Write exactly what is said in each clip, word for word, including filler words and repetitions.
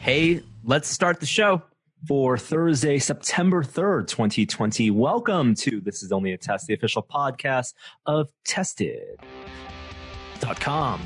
Hey, let's start the show. For Thursday, September third, twenty twenty. Welcome to This Is Only a Test, the official podcast of tested dot com.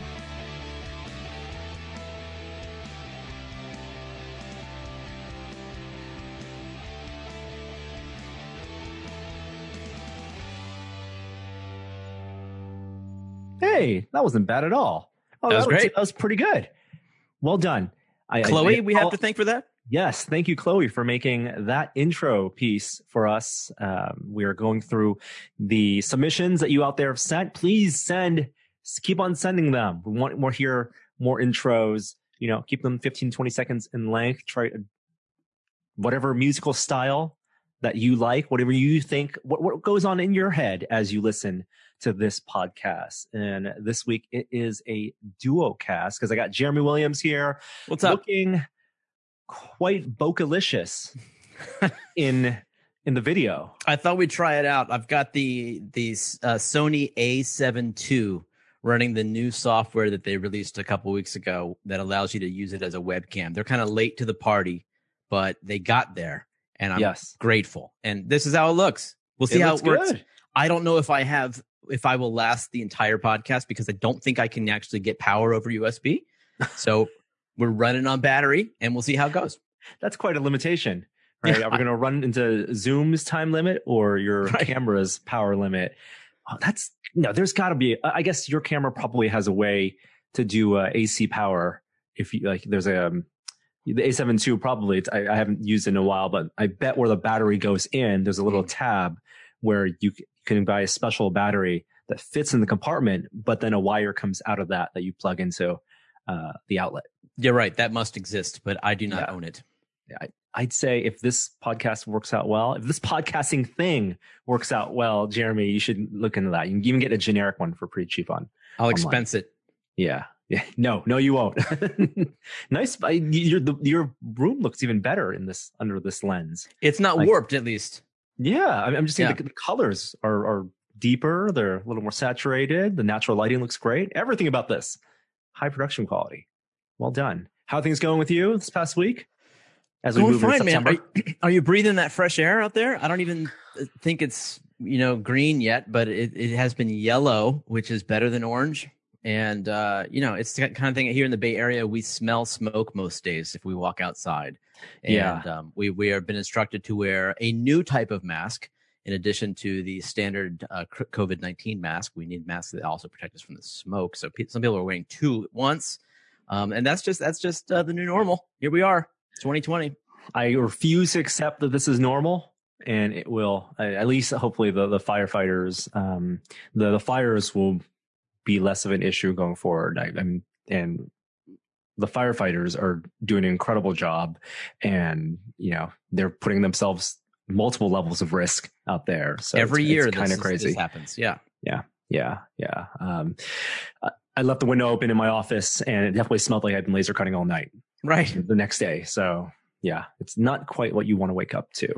Hey, that wasn't bad at all. Oh, that was great. That was pretty good. Well done. I, Chloe, I, I, we have to thank for that. Yes, thank you, Chloe, for making that intro piece for us. Um, we are going through the submissions that you out there have sent. Please send, keep on sending them. We want more here, more intros. You know, keep them fifteen, twenty seconds in length. Try whatever musical style that you like, whatever you think, what, what goes on in your head as you listen to this podcast. And this week it is a duo cast because I got Jeremy Williams here. What's up? Looking quite vocalicious in in the video. I thought we'd try it out. I've got the the uh, Sony A seven two running the new software that they released a couple weeks ago that allows you to use it as a webcam. They're kind of late to the party, but they got there, and I'm yes. grateful. And this is how it looks. We'll see it how it works. Good. I don't know if I have if I will last the entire podcast because I don't think I can actually get power over U S B. So we're running on battery, and we'll see how it goes. That's quite a limitation, right? Yeah, Are we going to run into Zoom's time limit or your right. camera's power limit? Oh, that's no. There's got to be. I guess your camera probably has a way to do uh, A C power. If you like, there's a um, the A seven two probably. It's, I, I haven't used it in a while, but I bet where the battery goes in, there's a little tab where you can buy a special battery that fits in the compartment, but then a wire comes out of that that you plug into uh, the outlet. You're right. That must exist, but I do not yeah. own it. Yeah, I, I'd say if this podcast works out well, if this podcasting thing works out well, Jeremy, you should look into that. You can even get a generic one for pretty cheap on. I'll online. expense it. Yeah. Yeah. No, no, you won't. Nice. I, your, the, your room looks even better in this, under this lens. It's not like, warped, at least. Yeah. I'm, I'm just saying yeah. the, the colors are, are deeper. They're a little more saturated. The natural lighting looks great. Everything about this. High production quality. Well done. How are things going with you this past week? As we going move fine, into September? Man. Are, you, are you breathing that fresh air out there? I don't even think it's, you know, green yet, but it, it has been yellow, which is better than orange. And, uh, you know, it's the kind of thing here in the Bay Area, we smell smoke most days if we walk outside. And yeah. um, we, we have been instructed to wear a new type of mask in addition to the standard uh, COVID nineteen mask. We need masks that also protect us from the smoke. So pe- some people are wearing two at once. Um, and that's just that's just uh, the new normal. Here we are, twenty twenty. I refuse to accept that this is normal, and it will. Uh, at least, hopefully, the the firefighters, um, the the fires will be less of an issue going forward. I, I'm and the firefighters are doing an incredible job, and you know they're putting themselves multiple levels of risk out there. So every it's, year, it's kind of crazy. This happens. Yeah, yeah, yeah, yeah. Um, I left the window open in my office, and it definitely smelled like I'd been laser cutting all night. Right. The next day. So yeah, it's not quite what you want to wake up to.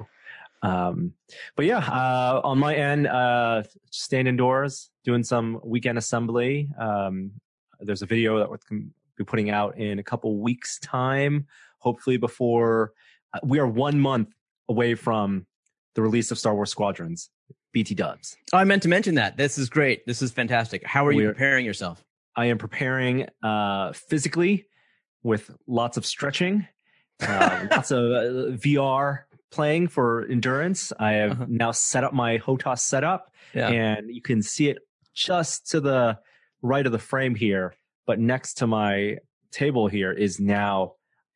Um, but yeah, uh, on my end, uh, staying indoors, doing some weekend assembly. Um, there's a video that we're going to be putting out in a couple weeks time, hopefully before uh, we are one month away from the release of Star Wars Squadrons, B T dubs. Oh, I meant to mention that. This is great. This is fantastic. How are you We're, preparing yourself? I am preparing uh, physically with lots of stretching, uh, lots of uh, V R playing for endurance. I have uh-huh. now set up my H O T A S setup, yeah. and you can see it just to the right of the frame here. But next to my table here is now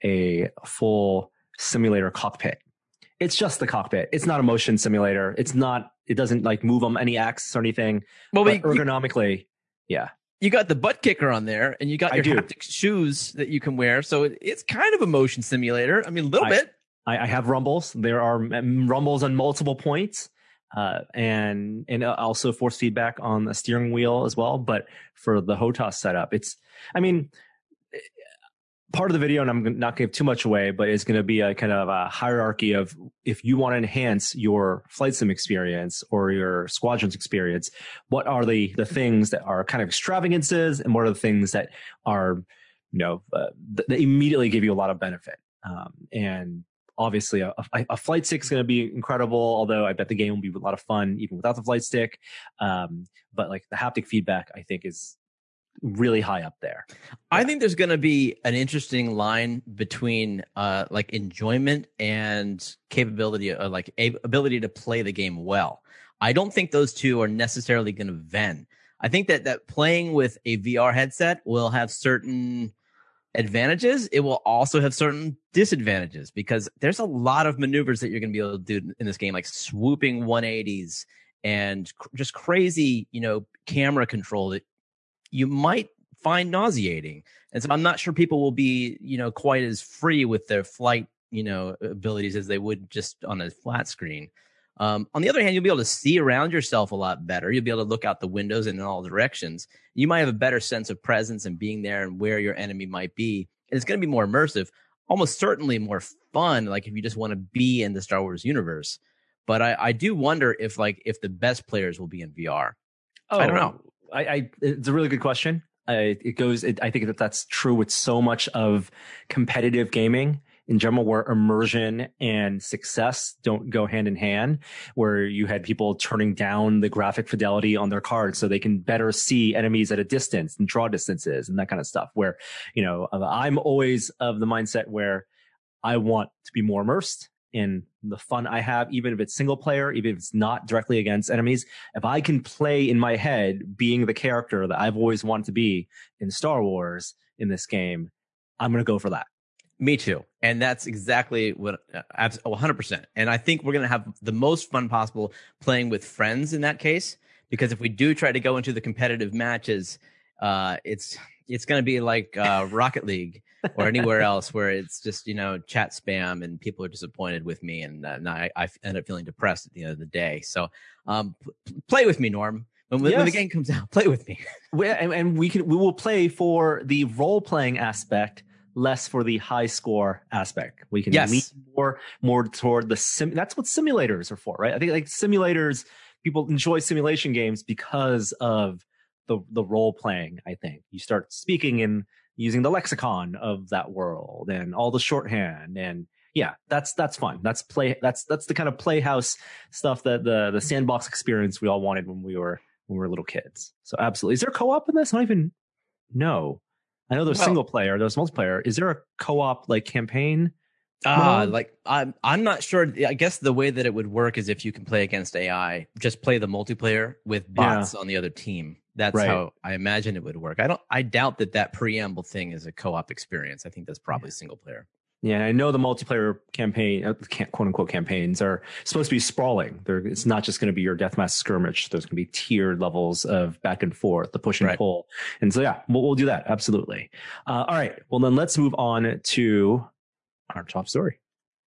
a full simulator cockpit. It's just the cockpit. It's not a motion simulator. It's not. It doesn't like move on any axis or anything. Well, but but ergonomically, you, yeah. You got the butt kicker on there, and you got your haptic shoes that you can wear. So it, it's kind of a motion simulator. I mean, a little I, bit. I, I have rumbles. There are rumbles on multiple points, uh, and and also force feedback on the steering wheel as well. But for the H O T A S setup, it's. I mean, part of the video, and I'm not going to give too much away, but it's going to be a kind of a hierarchy of if you want to enhance your flight sim experience or your squadrons experience, what are the, the things that are kind of extravagances and what are the things that are, you know, uh, that immediately give you a lot of benefit. Um, and obviously, a, a, a flight stick is going to be incredible, although I bet the game will be a lot of fun even without the flight stick. Um, but like the haptic feedback, I think is really high up there. I Yeah. think there's going to be an interesting line between uh, like enjoyment and capability, uh, like a- ability to play the game well. I don't think those two are necessarily going to vend. I think that that playing with a V R headset will have certain advantages. It will also have certain disadvantages because there's a lot of maneuvers that you're going to be able to do in this game, like swooping one eighties and cr- just crazy, you know, camera control that you might find nauseating. And so I'm not sure people will be, you know, quite as free with their flight, you know, abilities as they would just on a flat screen. Um, on the other hand, you'll be able to see around yourself a lot better. You'll be able to look out the windows and in all directions. You might have a better sense of presence and being there and where your enemy might be. And it's going to be more immersive, almost certainly more fun, like if you just want to be in the Star Wars universe. But I, I do wonder if like if the best players will be in V R. Oh, I don't know. I, I it's a really good question. I, it goes. It, I think that that's true with so much of competitive gaming in general, where immersion and success don't go hand in hand. Where you had people turning down the graphic fidelity on their cards so they can better see enemies at a distance and draw distances and that kind of stuff. Where you know, I'm always of the mindset where I want to be more immersed in the fun I have, even if it's single player, even if it's not directly against enemies. If I can play in my head being the character that I've always wanted to be in Star Wars in this game, I'm going to go for that. Me too. And that's exactly what, uh, one hundred percent. And I think we're going to have the most fun possible playing with friends in that case, because if we do try to go into the competitive matches, uh, it's, it's going to be like uh, Rocket League or anywhere else where it's just, you know, chat spam and people are disappointed with me. And, uh, and I, I end up feeling depressed at the end of the day. So um, p- play with me, Norm. When, yes. when the game comes out, play with me. we, and, and we can we will play for the role-playing aspect, less for the high score aspect. We can yes. lean more more toward the sim. That's what simulators are for, right? I think like simulators, people enjoy simulation games because of the the role playing. I think you start speaking and using the lexicon of that world and all the shorthand, and yeah, that's that's fun. That's play. That's that's the kind of playhouse stuff that the the sandbox experience we all wanted when we were when we were little kids. So absolutely. Is there co-op in this? I don't even know. I know there's well, single player, there's multiplayer. Is there a co-op like campaign? Ah, uh, like I'm I'm not sure. I guess the way that it would work is if you can play against A I, just play the multiplayer with bots yeah. on the other team. That's right. how I imagine it would work. I don't. I doubt that that preamble thing is a co-op experience. I think that's probably yeah. single player. Yeah, and I know the multiplayer campaign, quote unquote campaigns, are supposed to be sprawling. They're, it's not just going to be your deathmatch skirmish. There's going to be tiered levels of back and forth, the push and right. pull. And so, yeah, we'll, we'll do that. Absolutely. Uh, all right. Well, then let's move on to our top story.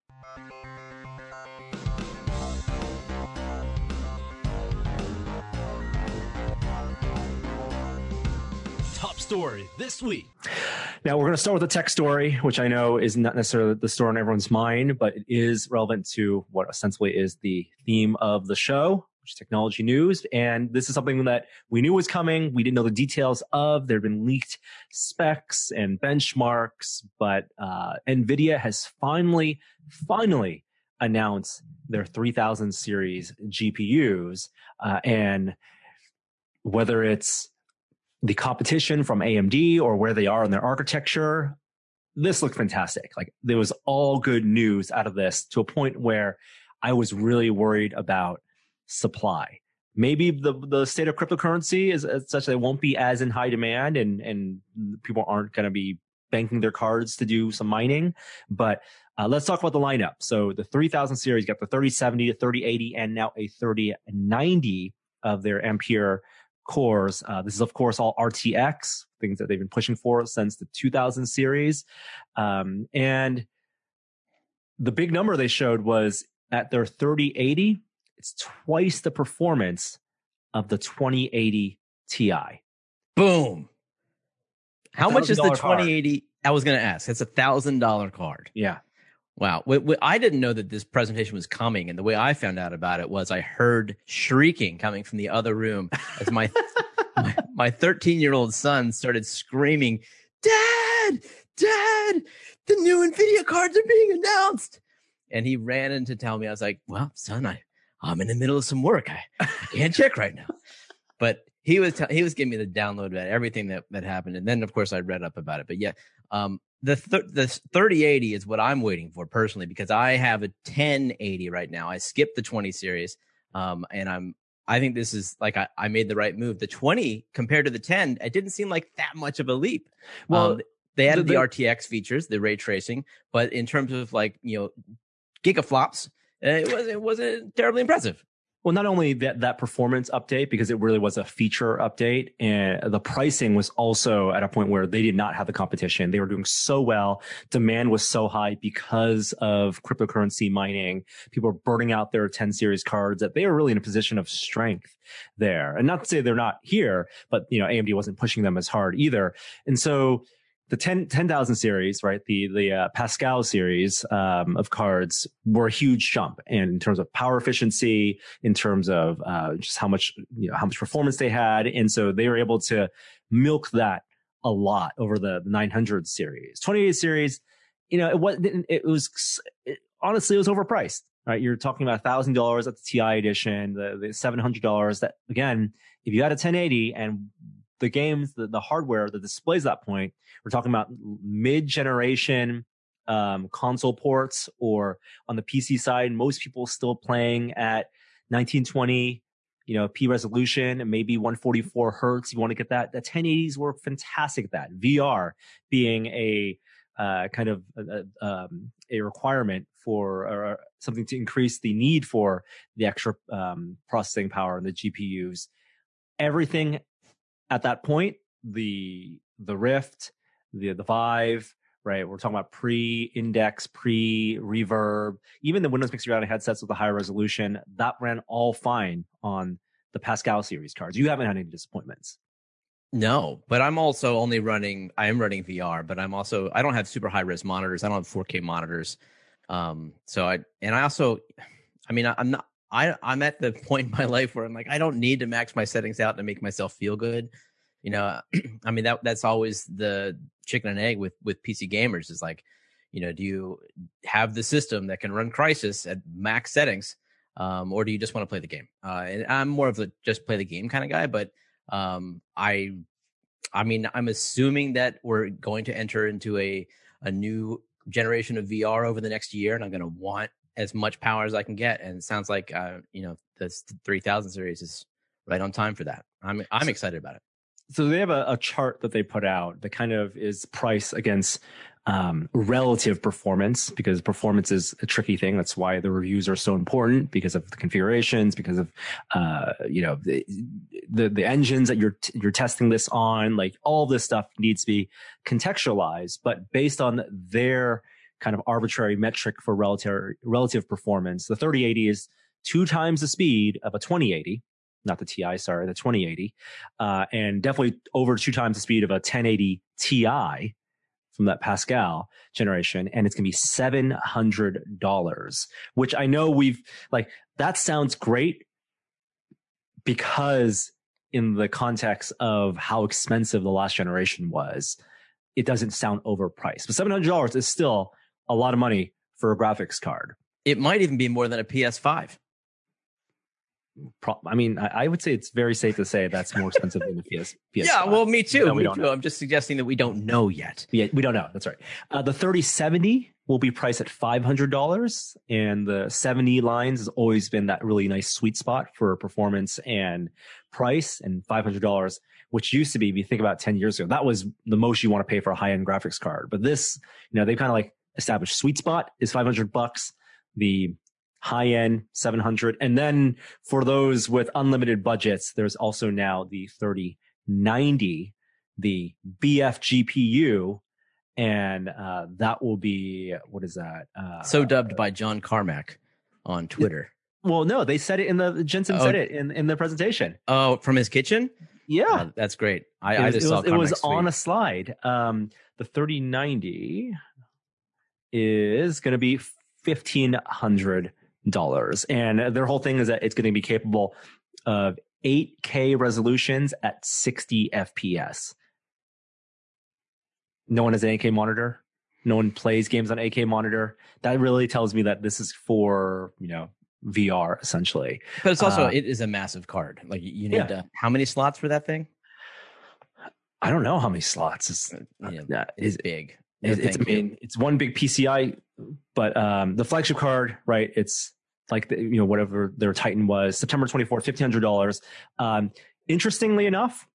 Story this week. Now we're going to start with a tech story, which I know is not necessarily the story on everyone's mind, but it is relevant to what ostensibly is the theme of the show, which is technology news. And this is something that we knew was coming. We didn't know the details of. There have been leaked specs and benchmarks, but uh, NVIDIA has finally, finally announced their three thousand series G P Us. Uh, and whether it's the competition from A M D or where they are in their architecture, this looked fantastic. Like there was all good news out of this to a point where I was really worried about supply. Maybe the the state of cryptocurrency is, is such that it won't be as in high demand and, and people aren't going to be banking their cards to do some mining. But uh, let's talk about the lineup. So the three thousand series got the thirty seventy, the thirty eighty, and now a thirty ninety of their Ampere cores. Uh, this is, of course, all R T X, things that they've been pushing for since the two thousand series. Um, and the big number they showed was at their thirty eighty, it's twice the performance of the twenty eighty Ti. Boom. How much is the twenty eighty? Card. I was going to ask. It's a one thousand dollars card. Yeah. Wow. I didn't know that this presentation was coming. And the way I found out about it was I heard shrieking coming from the other room as my my thirteen-year-old son started screaming, "Dad, Dad, Dad, the new NVIDIA cards are being announced. And he ran in to tell me. I was like, well, son, I, I'm in the middle of some work. I, I can't check right now. But he was t- he was giving me the download about everything that, that happened. And then, of course, I read up about it. But yeah, um, the th- the thirty eighty is what I'm waiting for personally, because I have a ten eighty right now. I skipped the twenty series, um, and I'm I think this is like I, I made the right move. The twenty compared to the ten, it didn't seem like that much of a leap. Well, um, they added the, the R T X features, the ray tracing, but in terms of like, you know, gigaflops, uh, it was it wasn't terribly impressive. Well, not only that, that performance update, because it really was a feature update, and the pricing was also at a point where they did not have the competition. They were doing so well. Demand was so high because of cryptocurrency mining. People were burning out their ten series cards that they were really in a position of strength there. And not to say they're not here, but, you know, A M D wasn't pushing them as hard either. And so the ten thousand series, right? The, the, uh, Pascal series, um, of cards were a huge jump. And in terms of power efficiency, in terms of, uh, just how much, you know, how much performance they had. And so they were able to milk that a lot over the nine hundred series. twenty-eight series, you know, it was, it was, it, honestly, it was overpriced, right? You're talking about a thousand dollars at the T I edition, the, the seven hundred dollars that, again, if you had a ten eighty and the games, the, the hardware, the displays at that point, we're talking about mid-generation um, console ports, or on the P C side, most people still playing at nineteen twenty, you know, P resolution, and maybe one forty-four hertz. You want to get that. The ten eighties were fantastic at that. V R being a uh, kind of a, um, a requirement for or something to increase the need for the extra um, processing power in the G P Us. Everything at that point, the the Rift, the the Vive, right? We're talking about pre-index, pre-reverb, even the Windows Mixed Reality headsets with the higher resolution, that ran all fine on the Pascal series cards. You haven't had any disappointments. No, but I'm also only running, I am running V R, but I'm also, I don't have super high res monitors. I don't have four K monitors. Um, so I, and I also, I mean, I, I'm not, I, I'm at the point in my life where I'm like, I don't need to max my settings out to make myself feel good. You know, I mean, that that's always the chicken and egg with, with P C gamers is like, you know, do you have the system that can run Crysis at max settings? Um, or do you just want to play the game? Uh, and I'm more of the just play the game kind of guy, but um, I, I mean, I'm assuming that we're going to enter into a, a new generation of V R over the next year, and I'm going to want as much power as I can get. And it sounds like, uh, you know, the three thousand series is right on time for that. I'm, I'm excited about it. So they have a, a chart that they put out that kind of is price against um, relative performance, because performance is a tricky thing. That's why the reviews are so important, because of the configurations, because of, uh, you know, the, the, the engines that you're, t- you're testing this on, like all this stuff needs to be contextualized, but based on their kind of arbitrary metric for relative, relative performance, the thirty eighty is two times the speed of a twenty eighty. Not the T I, sorry, the twenty eighty, uh, and definitely over two times the speed of a ten eighty Ti from that Pascal generation. And it's going to be seven hundred dollars, which I know we've like, that sounds great because in the context of how expensive the last generation was, it doesn't sound overpriced, but seven hundred dollars is still a lot of money for a graphics card. It might even be more than a P S five. Pro- I mean, I, I would say it's very safe to say that's more expensive than the P S. P S Yeah, well, me too. No, me too. I'm just suggesting that we don't know yet. Yeah, we don't know. That's right. Uh, the thirty seventy will be priced at five hundred dollars, and the seventy lines has always been that really nice sweet spot for performance and price. And five hundred dollars, which used to be, if you think about ten years ago, that was the most you want to pay for a high-end graphics card. But this, you know, they kind of like established sweet spot is five hundred bucks. The high end seven hundred. And then for those with unlimited budgets, there's also now the thirty ninety, the B F G P U. And, uh, that will be, what is that? Uh, so dubbed by John Carmack on Twitter. Well, no, they said it in the, Jensen oh, said it in, in the presentation. Oh, from his kitchen? Yeah. Uh, that's great. I, it was, I just it saw was, it was on a slide. Um, the thirty ninety is going to be fifteen hundred dollars. And their whole thing is that it's going to be capable of eight K resolutions at sixty F P S. no one has an eight K monitor. No one plays games on eight K monitor. That really tells me that this is for, you know, V R essentially. But it's also, uh, it is a massive card. Like you need yeah. to, how many slots for that thing? I don't know how many slots. It's, Yeah, uh, it's big. It's, it's, I mean, it's one big P C I, but um, the flagship card, right? It's like, the, you know, whatever their Titan was, September twenty-fourth, fifteen hundred dollars. Um, interestingly enough,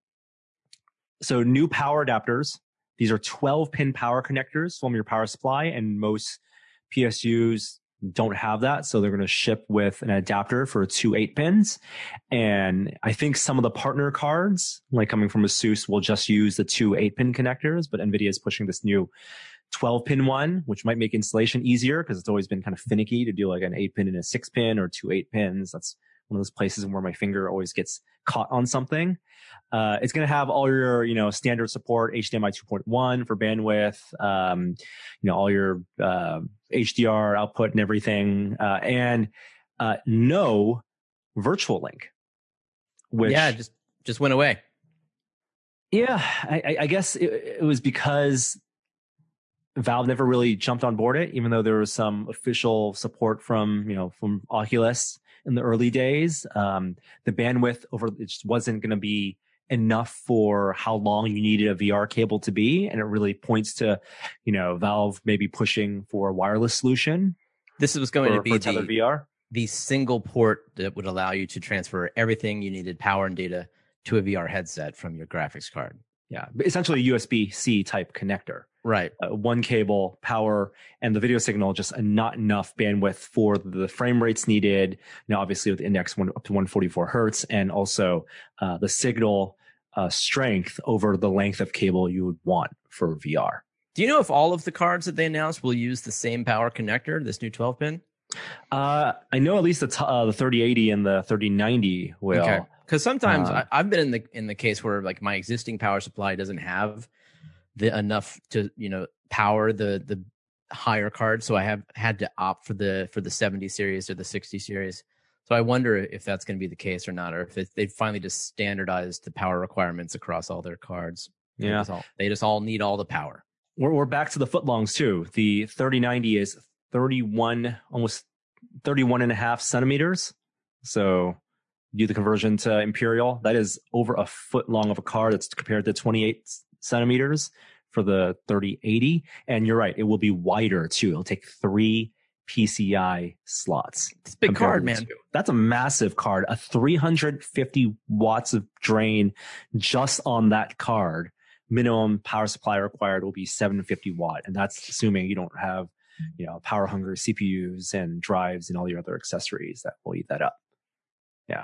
so new power adapters. These are twelve pin power connectors from your power supply, and most P S Us don't have that. So they're going to ship with an adapter for two eight pins. And I think some of the partner cards, like coming from ASUS, will just use the two eight pin connectors, but NVIDIA is pushing this new twelve pin one, which might make installation easier because it's always been kind of finicky to do like an eight pin and a six pin or two eight pins. That's one of those places where my finger always gets caught on something. Uh, it's going to have all your, you know, standard support, H D M I two point one for bandwidth, um, you know, all your, uh, H D R output and everything, uh, and, uh, no virtual link, which, yeah, just, just went away. Yeah. I, I guess it, it was because Valve never really jumped on board it, even though there was some official support from, you know, from Oculus in the early days. Um, the bandwidth over, it just wasn't going to be enough for how long you needed a V R cable to be. And it really points to, you know, Valve maybe pushing for a wireless solution. This was going for, to be the the, V R. the single port that would allow you to transfer everything you needed, power and data, to a V R headset from your graphics card. Yeah, essentially a U S B-C type connector. Right. Uh, one cable, power, and the video signal, just a not enough bandwidth for the frame rates needed. Now, obviously with index one up to one forty-four hertz, and also uh, the signal uh, strength over the length of cable you would want for V R. Do you know if all of the cards that they announced will use the same power connector, this new twelve pin? Uh, I know at least the, t- uh, the thirty eighty and the thirty ninety will. Okay. Because sometimes uh, I, I've been in the in the case where like my existing power supply doesn't have the enough to, you know, power the the higher card, so I have had to opt for the for the seventy series or the sixty series. So I wonder if that's going to be the case or not, or if it, they finally just standardized the power requirements across all their cards. Yeah, they just all, they just all need all the power. We're we're back to the footlongs too. The thirty ninety is thirty-one, almost thirty-one and a half centimeters. So do the conversion to imperial. That is over a foot long of a card. That's compared to twenty-eight centimeters for the thirty eighty. And you're right, it will be wider too. It'll take three P C I slots. It's a big card, man. Two. That's a massive card. A three hundred fifty watts of drain just on that card. Minimum power supply required will be seven hundred fifty watt. And that's assuming you don't have, you know, power hungry C P Us and drives and all your other accessories that will eat that up. Yeah.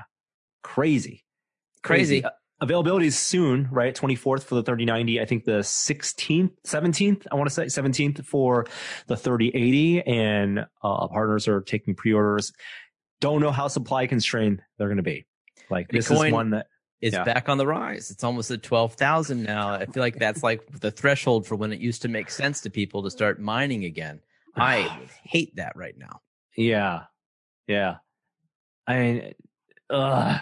Crazy. Crazy. Crazy. Uh, availability is soon, right? twenty-fourth for the thirty ninety. I think the sixteenth, seventeenth, I want to say seventeenth for the thirty eighty. And uh, partners are taking pre-orders. Don't know how supply constrained they're going to be. Like this Bitcoin is one that is yeah. back on the rise. It's almost at twelve thousand now. I feel like that's like the threshold for when it used to make sense to people to start mining again. I hate that right now. Yeah. Yeah. I mean, uh,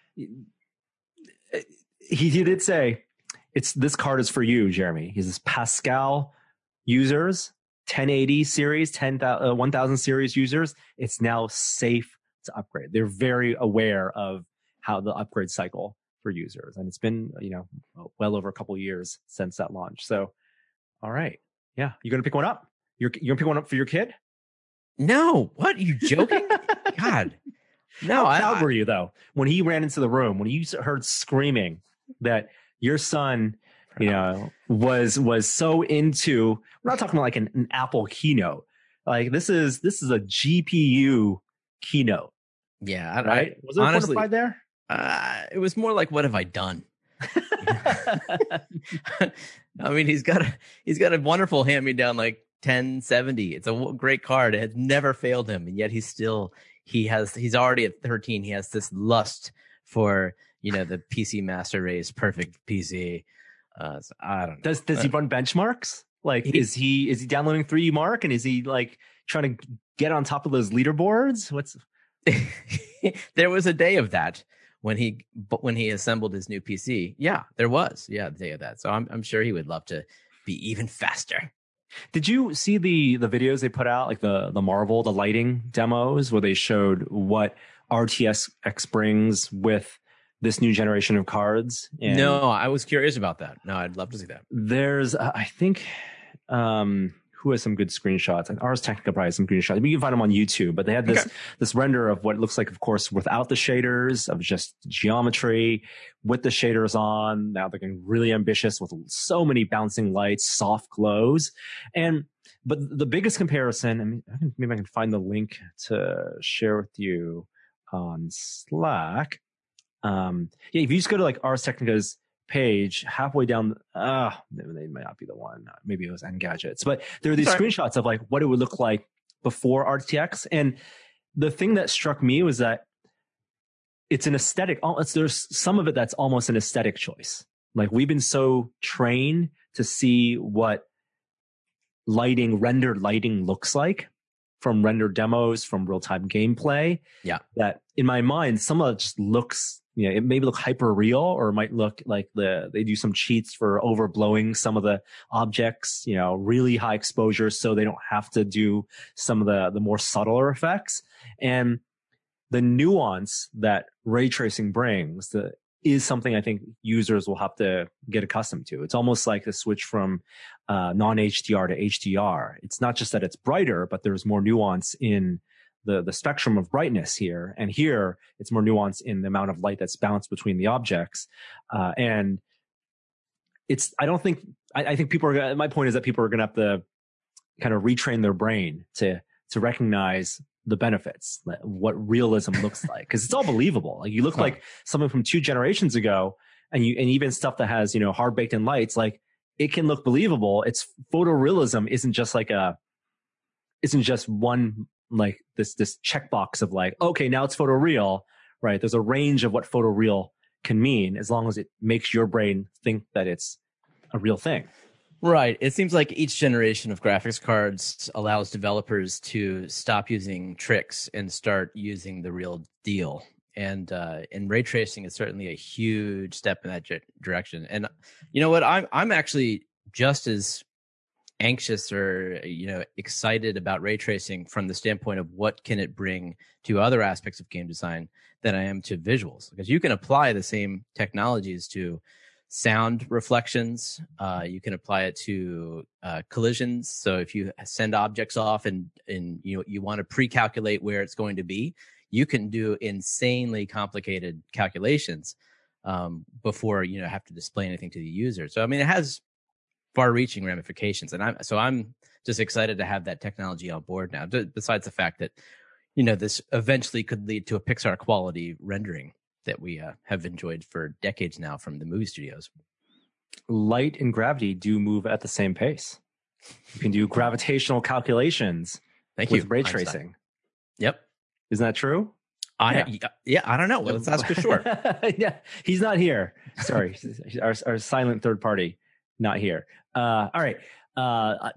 he, he did say it's this card is for you, Jeremy. He says Pascal users, ten eighty series, ten thousand, uh, one thousand series users. It's now safe to upgrade. They're very aware of how the upgrade cycle for users, and it's been, you know, well over a couple of years since that launch. So, all right, yeah, you gonna pick one up? You're you're gonna pick one up for your kid? No, what? Are you joking? God. No, How I, proud I, were you though when he ran into the room, when you heard screaming that your son, you know, was was so into? We're not talking about like an, an Apple keynote. Like this is this is a G P U keynote. Yeah, I, right. I, Was there honestly, a pride there? Uh, it was more like, what have I done? I mean, he's got a he's got a wonderful hand me down like ten seventy. It's a great card. It has never failed him, and yet he's still. He has. He's already at thirteen. He has this lust for, you know, the P C Master Race perfect P C. Uh, so I don't know. Does Does uh, he run benchmarks? Like, he, is he is he downloading three D Mark, and is he like trying to get on top of those leaderboards? What's there was a day of that when he when he assembled his new P C. Yeah, there was. Yeah, the day of that. So I'm I'm sure he would love to be even faster. Did you see the the videos they put out, like the the Marvel, the lighting demos, where they showed what R T X brings with this new generation of cards? And no, I was curious about that. No, I'd love to see that. There's, uh, I think, um, who has some good screenshots? And Ars Technica probably has some screenshots. You can find them on YouTube, but they had this, okay. this render of what looks like, of course, without the shaders, of just geometry, with the shaders on. Now they're getting really ambitious with so many bouncing lights, soft glows. And, but the biggest comparison, I mean, I can, maybe I can find the link to share with you on Slack. Um, yeah, if you just go to like Ars Technica's page, halfway down, uh, they might not be the one. Maybe it was Engadgets, but there are these Sorry. screenshots of like what it would look like before R T X. And the thing that struck me was that it's an aesthetic. It's, there's some of it that's almost an aesthetic choice. Like we've been so trained to see what lighting, rendered lighting looks like from rendered demos, from real-time gameplay. Yeah. That in my mind, some of it just looks, you know, it may look hyper real, or it might look like the, they do some cheats for overblowing some of the objects, you know, really high exposure so they don't have to do some of the, the more subtler effects. And the nuance that ray tracing brings the, is something I think users will have to get accustomed to. It's almost like the switch from uh, non-H D R to H D R. It's not just that it's brighter, but there's more nuance in the the spectrum of brightness here. And here, it's more nuance in the amount of light that's bounced between the objects. Uh, and it's, I don't think, I, I think people are gonna, my point is that people are going to have to kind of retrain their brain to, to recognize the benefits, what realism looks like. Cause it's all believable. Like you look huh. like someone from two generations ago, and you, and even stuff that has, you know, hard baked in lights, like it can look believable. It's photorealism isn't just like a, isn't just one, like this, this checkbox of like, okay, now it's photoreal, right? There's a range of what photoreal can mean as long as it makes your brain think that it's a real thing. Right. It seems like each generation of graphics cards allows developers to stop using tricks and start using the real deal. And uh, and ray tracing is certainly a huge step in that ge- direction. And you know what? I'm I'm actually just as anxious or you know excited about ray tracing from the standpoint of what can it bring to other aspects of game design than I am to visuals, because you can apply the same technologies to sound reflections. Uh, you can apply it to uh, collisions. So if you send objects off and and you you want to pre-calculate where it's going to be, you can do insanely complicated calculations um, before you know have to display anything to the user. So I mean, it has far-reaching ramifications, and I'm so I'm just excited to have that technology on board now. D- besides the fact that you know this eventually could lead to a Pixar quality rendering that we uh, have enjoyed for decades now from the movie studios. Light and gravity do move at the same pace. You can do gravitational calculations Thank with you, ray Einstein. tracing. Yep. Isn't that true? I yeah, yeah I don't know. Well, let's ask for sure. Yeah, he's not here. Sorry, our, our silent third party not here. Uh, all right. Uh,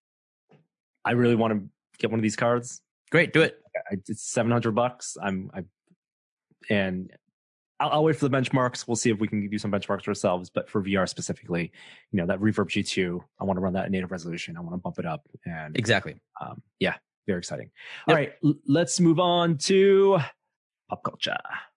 I really want to get one of these cards. Great, do it. It's seven hundred bucks. I'm, I, and I'll, I'll wait for the benchmarks. We'll see if we can do some benchmarks ourselves. But for V R specifically, you know, that Reverb G two, I want to run that at native resolution. I want to bump it up. And exactly. Um, yeah, very exciting. Yep. All right, l- let's move on to pop culture.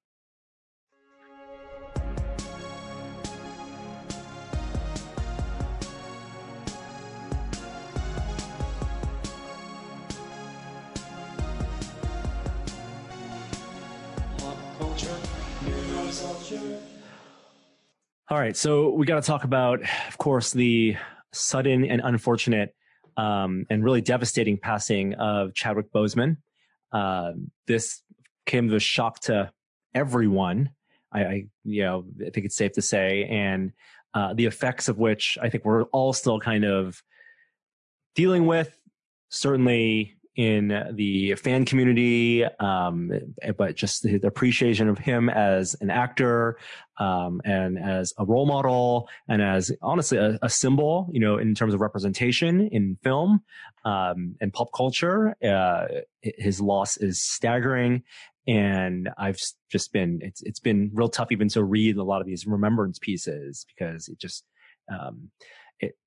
All right, so we got to talk about, of course, the sudden and unfortunate um, and really devastating passing of Chadwick Boseman. Uh, this came as a shock to everyone. I, I, you know, I think it's safe to say, and uh, the effects of which I think we're all still kind of dealing with. Certainly in the fan community, um, but just the, the appreciation of him as an actor, um, and as a role model, and as honestly a, a symbol, you know, in terms of representation in film, um, and pop culture. Uh, his loss is staggering. And I've just been, it's, it's been real tough even to read a lot of these remembrance pieces because it just, um, it,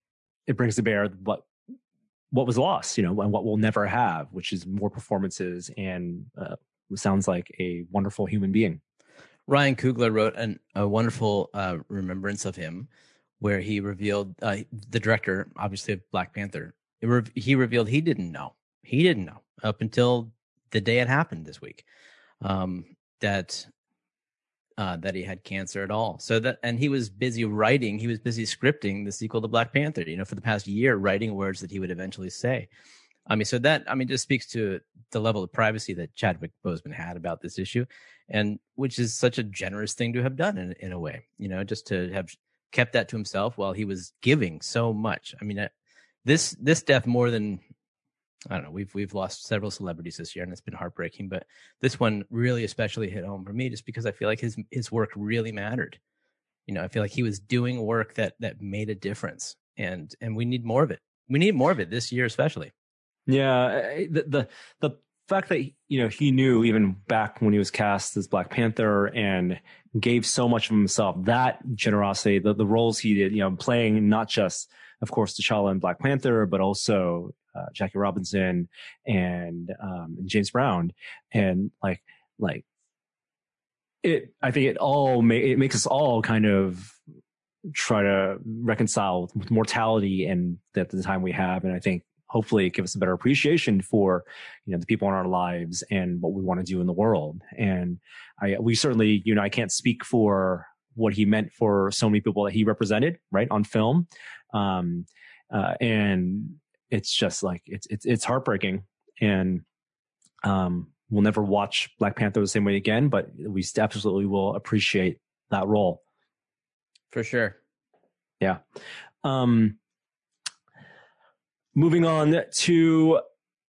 it brings to bear what what was lost, you know, and what we'll never have, which is more performances and uh, sounds like a wonderful human being. Ryan Coogler wrote an, a wonderful uh, remembrance of him, where he revealed uh, the director, obviously of Black Panther. Re- he revealed he didn't know, he didn't know up until the day it happened this week, um, that uh, that he had cancer at all. So that, and he was busy writing, he was busy scripting the sequel to Black Panther, you know, for the past year, writing words that he would eventually say. I mean, so that, I mean, just speaks to the level of privacy that Chadwick Boseman had about this issue, and which is such a generous thing to have done in, in a way, you know, just to have kept that to himself while he was giving so much. I mean, this, this death more than, I don't know, we've, we've lost several celebrities this year and it's been heartbreaking, but this one really especially hit home for me just because I feel like his, his work really mattered. You know, I feel like he was doing work that, that made a difference, and, and we need more of it. We need more of it this year, especially. Yeah. The, the, the fact that, you know, he knew even back when he was cast as Black Panther and gave so much of himself, that generosity, the, the roles he did, you know, playing not just, of course, T'Challa and Black Panther, but also uh, Jackie Robinson and, um, and James Brown. And like, like it, I think it all, ma- it makes us all kind of try to reconcile with mortality and at the time we have. And I think hopefully it gives us a better appreciation for, you know, the people in our lives and what we want to do in the world. And I, we certainly, you know, I can't speak for what he meant for so many people that he represented, right, on film. Um, uh, and it's just like, it's, it's, it's heartbreaking. And, um, we'll never watch Black Panther the same way again, but we absolutely will appreciate that role. For sure. Yeah. Um, moving on to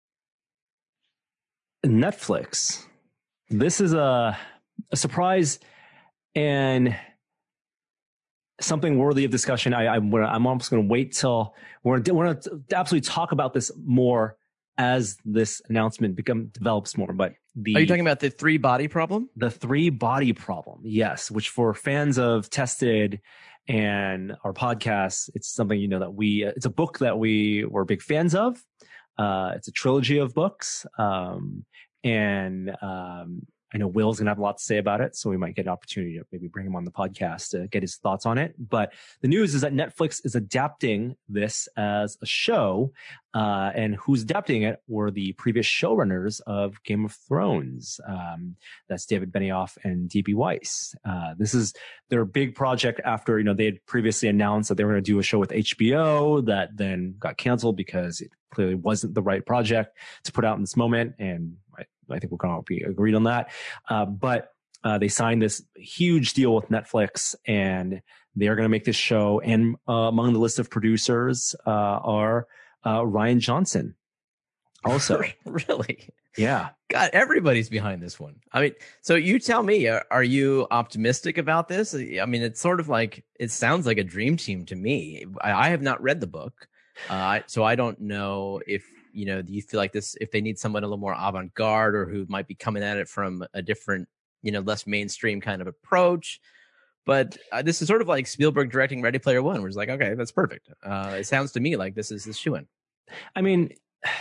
Netflix. This is a, a surprise and something worthy of discussion. I, I, I'm almost going to wait till we're, we're going to absolutely talk about this more as this announcement become develops more. But the, are you talking about the three body problem? The three body problem, yes. Which for fans of Tested and our podcasts, it's something, you know, that we, it's a book that we were big fans of. Uh, it's a trilogy of books. Um, and, um, I know Will's going to have a lot to say about it, so we might get an opportunity to maybe bring him on the podcast to get his thoughts on it. But the news is that Netflix is adapting this as a show, uh, and who's adapting it were the previous showrunners of Game of Thrones. Um, that's David Benioff and D B Weiss. Uh, this is their big project after, you know, they had previously announced that they were going to do a show with H B O that then got canceled because it clearly wasn't the right project to put out in this moment. And I, I think we're going to be agreed on that. Uh, but uh, they signed this huge deal with Netflix, and they are going to make this show. And uh, among the list of producers uh, are uh, Rian Johnson. Also, really, yeah. God, everybody's behind this one. I mean, so you tell me, are, are you optimistic about this? I mean, it's sort of like, it sounds like a dream team to me. I, I have not read the book, uh, so I don't know if, you know, do you feel like this, if they need someone a little more avant-garde or who might be coming at it from a different, you know, less mainstream kind of approach. But uh, this is sort of like Spielberg directing Ready Player One, where it's like, okay, that's perfect. Uh, it sounds to me like this is the shoe-in. I mean,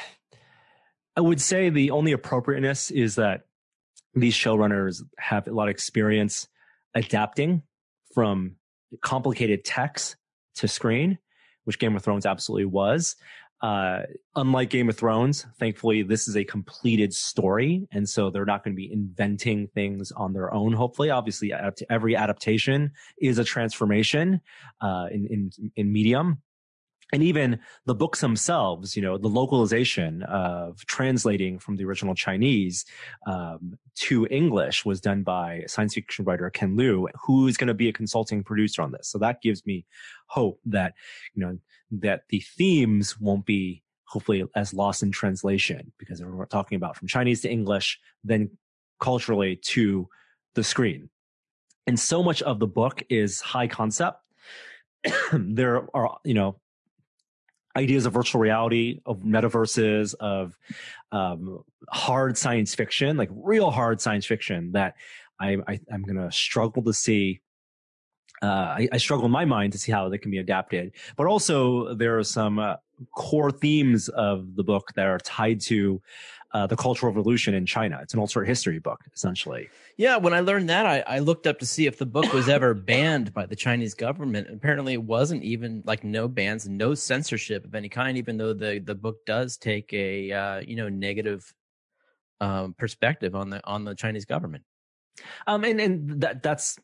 I would say the only appropriateness is that these showrunners have a lot of experience adapting from complicated text to screen, which Game of Thrones absolutely was. Uh, unlike Game of Thrones, thankfully, this is a completed story. And so they're not going to be inventing things on their own. Hopefully, obviously, adapt- every adaptation is a transformation, uh, in, in, in medium. And even the books themselves, you know, the localization of translating from the original Chinese, um, to English was done by science fiction writer Ken Liu, who is going to be a consulting producer on this. So that gives me hope that, you know, that the themes won't be hopefully as lost in translation, because we're talking about from Chinese to English, then culturally to the screen. And so much of the book is high concept. There are, you know, ideas of virtual reality, of metaverses, of um, hard science fiction, like real hard science fiction that I, I, I'm going to struggle to see uh, I, I struggle in my mind to see how they can be adapted. But also there are some uh, core themes of the book that are tied to uh, the Cultural Revolution in China. It's an alternate history book, essentially. Yeah, when I learned that, I, I looked up to see if the book was ever banned by the Chinese government. Apparently, it wasn't, even like no bans, no censorship of any kind, even though the, the book does take a uh, you know negative um, perspective on the on the Chinese government. Um, and and that that's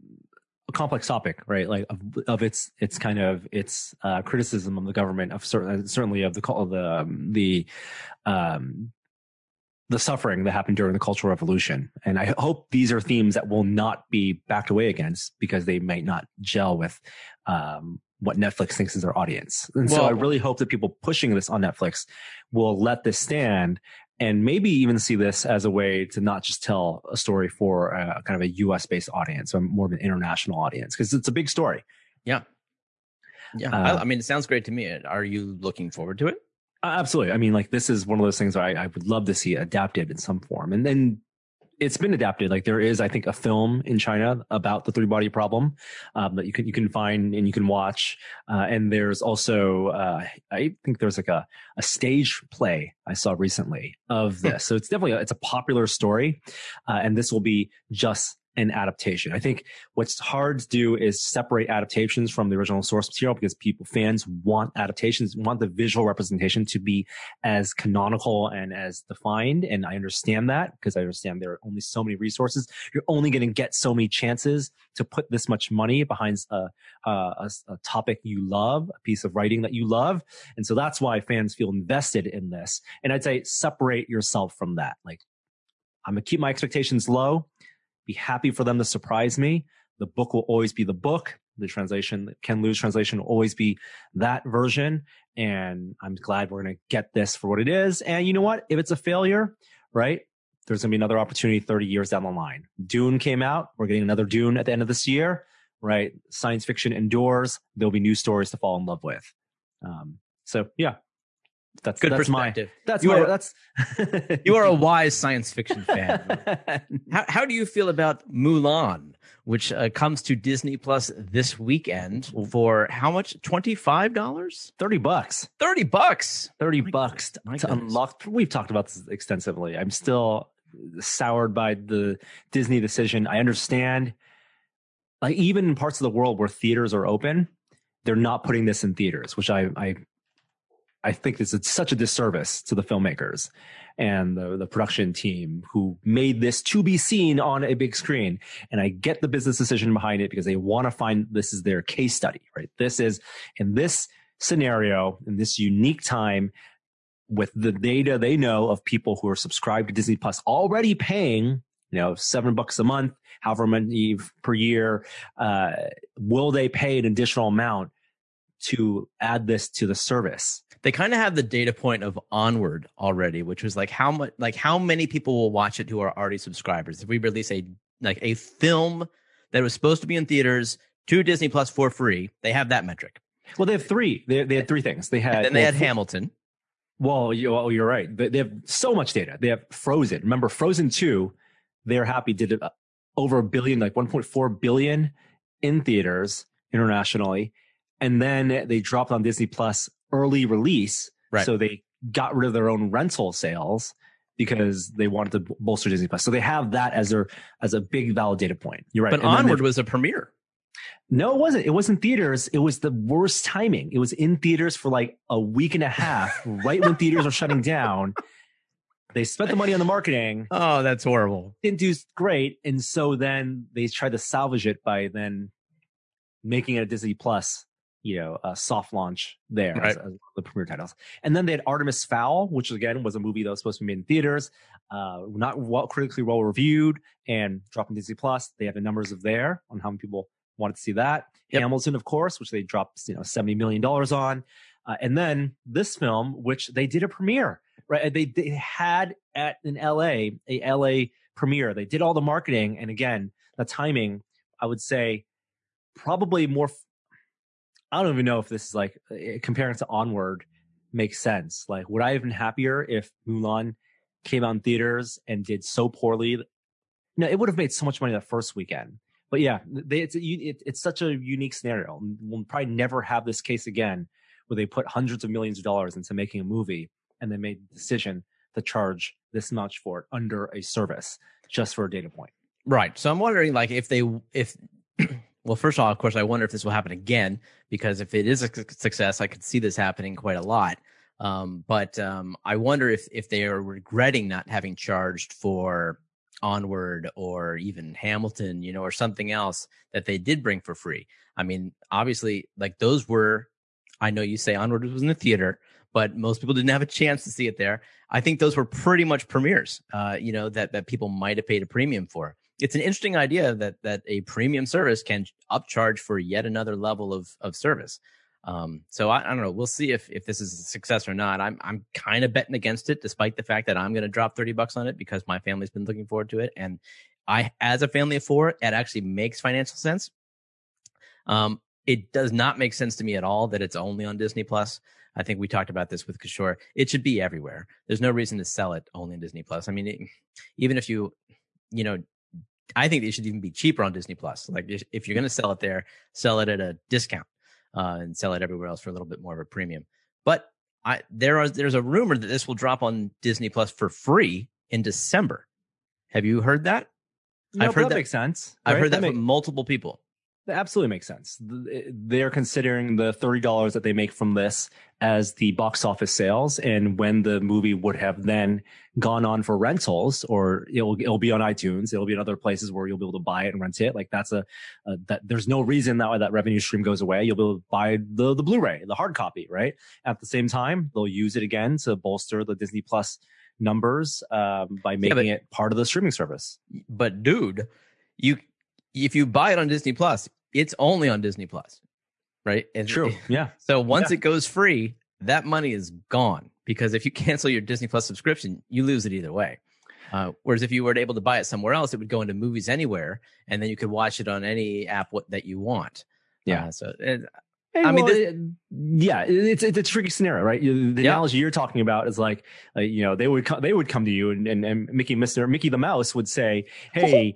a complex topic, right? Like of, of its its kind of its uh, criticism of the government, of certain, certainly of the of the um, the um, the suffering that happened during the Cultural Revolution. And I hope these are themes that will not be backed away against, because they might not gel with um, what Netflix thinks is their audience. And well, so I really hope that people pushing this on Netflix will let this stand, and maybe even see this as a way to not just tell a story for a, kind of a U S based audience, or more of an international audience, because it's a big story. Yeah. Yeah. Uh, I, I mean, it sounds great to me. Are you looking forward to it? Absolutely. I mean, like, this is one of those things I, I would love to see adapted in some form. And then it's been adapted. Like, there is, I think, a film in China about the three body problem um, that you can you can find and you can watch. Uh, and there's also, uh, I think there's like a, a stage play I saw recently of this. So it's definitely a, it's a popular story, uh, and this will be just an adaptation. I think what's hard to do is separate adaptations from the original source material, because people, fans want adaptations, want the visual representation to be as canonical and as defined. And I understand that, because I understand there are only so many resources. You're only going to get so many chances to put this much money behind a, a, a, a topic you love, a piece of writing that you love. And so that's why fans feel invested in this. And I'd say separate yourself from that. Like, I'm going to keep my expectations low. Be happy for them to surprise me. The book will always be the book. The translation, the Ken Liu's translation, will always be that version. And I'm glad we're going to get this for what it is. And you know what? If it's a failure, right, there's going to be another opportunity thirty years down the line. Dune came out. We're getting another Dune at the end of this year, right? Science fiction endures. There'll be new stories to fall in love with. Um, so yeah. That's good that's perspective. My, that's you my, are, that's you are a wise science fiction fan. how how do you feel about Mulan, which uh, comes to Disney Plus this weekend for how much? twenty-five dollars? thirty bucks. thirty bucks. thirty my, bucks my to unlock. We've talked about this extensively. I'm still soured by the Disney decision. I understand, like, even in parts of the world where theaters are open, they're not putting this in theaters, which I I I think this is such a disservice to the filmmakers and the, the production team who made this to be seen on a big screen. And I get the business decision behind it, because they want to find this is their case study, right? This is, in this scenario, in this unique time, with the data they know of people who are subscribed to Disney Plus already paying, you know, seven bucks a month, however many per year, uh, will they pay an additional amount to add this to the service? They kind of have the data point of Onward already, which was like how much, like how many people will watch it who are already subscribers. If we release a like a film that was supposed to be in theaters to Disney Plus for free, they have that metric. Well, they have three. They, they had three things. They had and then they well, had Hamilton. Well, you, well, you're right. They, they have so much data. They have Frozen. Remember, Frozen two, they're happy, did it over a billion, like one point four billion in theaters internationally. And then they dropped on Disney Plus early release. Right. So they got rid of their own rental sales because they wanted to bolster Disney Plus. So they have that as their, as a big valid data point. You're right. But and Onward was a premiere. No, it wasn't. It wasn't theaters. It was the worst timing. It was in theaters for like a week and a half, right when theaters were shutting down. They spent the money on the marketing. Oh, that's horrible. Didn't do great. And so then they tried to salvage it by then making it a Disney Plus, you know, a soft launch there, right, as, as the premiere titles. And then they had Artemis Fowl, which again was a movie that was supposed to be made in theaters, uh, not well, critically well reviewed, and dropped in Disney Plus. They have the numbers of there on how many people wanted to see that. Yep. Hamilton, of course, which they dropped, you know, seventy million dollars on. Uh, and then this film, which they did a premiere, right? They, they had at in L A, a L A premiere. They did all the marketing. And again, the timing, I would say probably more, I don't even know if this is like comparing to Onward makes sense. Like, would I have been happier if Mulan came out in theaters and did so poorly? No, it would have made so much money that first weekend. But yeah, they, it's a, it, it's such a unique scenario. We'll probably never have this case again, where they put hundreds of millions of dollars into making a movie and then made the decision to charge this much for it under a service just for a data point. Right. So I'm wondering, like, if they, if, well, first of all, of course, I wonder if this will happen again, because if it is a success, I could see this happening quite a lot. Um, but um, I wonder if if they are regretting not having charged for Onward or even Hamilton, you know, or something else that they did bring for free. I mean, obviously, like those were, I know you say Onward was in the theater, but most people didn't have a chance to see it there. I think those were pretty much premieres, uh, you know, that that people might have paid a premium for. It's an interesting idea that that a premium service can upcharge for yet another level of of service. Um, so I, I don't know. We'll see if if this is a success or not. I'm I'm kind of betting against it, despite the fact that I'm going to drop thirty bucks on it because my family's been looking forward to it, and I, as a family of four, it actually makes financial sense. Um, it does not make sense to me at all that it's only on Disney Plus. I think we talked about this with Kishore. It should be everywhere. There's no reason to sell it only on Disney Plus. I mean, it, even if you, you know, I think it should even be cheaper on Disney Plus. Like if you're going to sell it there, sell it at a discount. Uh, and sell it everywhere else for a little bit more of a premium. But I there are there's a rumor that this will drop on Disney Plus for free in December. Have you heard that? No, I've heard that, that makes sense. Right? I've heard that, that from make, multiple people. That absolutely makes sense. They're considering the thirty dollars that they make from this as the box office sales, and when the movie would have then gone on for rentals, or it'll it'll be on iTunes, it'll be in other places where you'll be able to buy it and rent it. Like that's a, a that there's no reason that that revenue stream goes away. You'll be able to buy the the Blu-ray, the hard copy, right? At the same time, they'll use it again to bolster the Disney Plus numbers um, by making yeah, but, it part of the streaming service. But dude, you if you buy it on Disney Plus, it's only on Disney Plus, right? And, True. Yeah. So once yeah. it goes free, that money is gone, because if you cancel your Disney Plus subscription, you lose it either way. Uh, whereas if you were able to buy it somewhere else, it would go into Movies Anywhere, and then you could watch it on any app what, that you want. Yeah. Uh, so it, Hey, I mean, well, this, yeah, it's it's a tricky scenario, right? The yeah. analogy you're talking about is like, uh, you know, they would co- they would come to you, and, and and Mickey, Mister Mickey the Mouse would say, "Hey."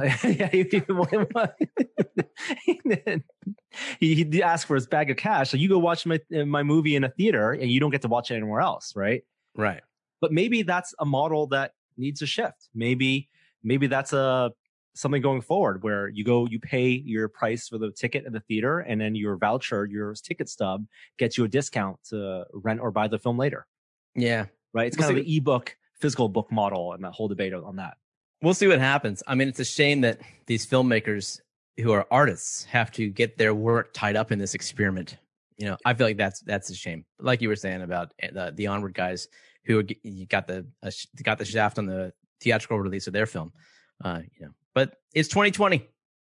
he he'd ask for his bag of cash. So you go watch my my movie in a theater, and you don't get to watch it anywhere else, right? Right. But maybe that's a model that needs a shift. Maybe maybe that's a something going forward where you go, you pay your price for the ticket at the theater, and then your voucher, your ticket stub, gets you a discount to rent or buy the film later. Yeah. Right. It's we'll kind of the ebook, physical book model, and that whole debate on that. We'll see what happens. I mean, it's a shame that these filmmakers who are artists have to get their work tied up in this experiment. You know, I feel like that's that's a shame. Like you were saying about the, the Onward guys who got the uh, got the shaft on the theatrical release of their film. Uh, you know, but it's twenty twenty.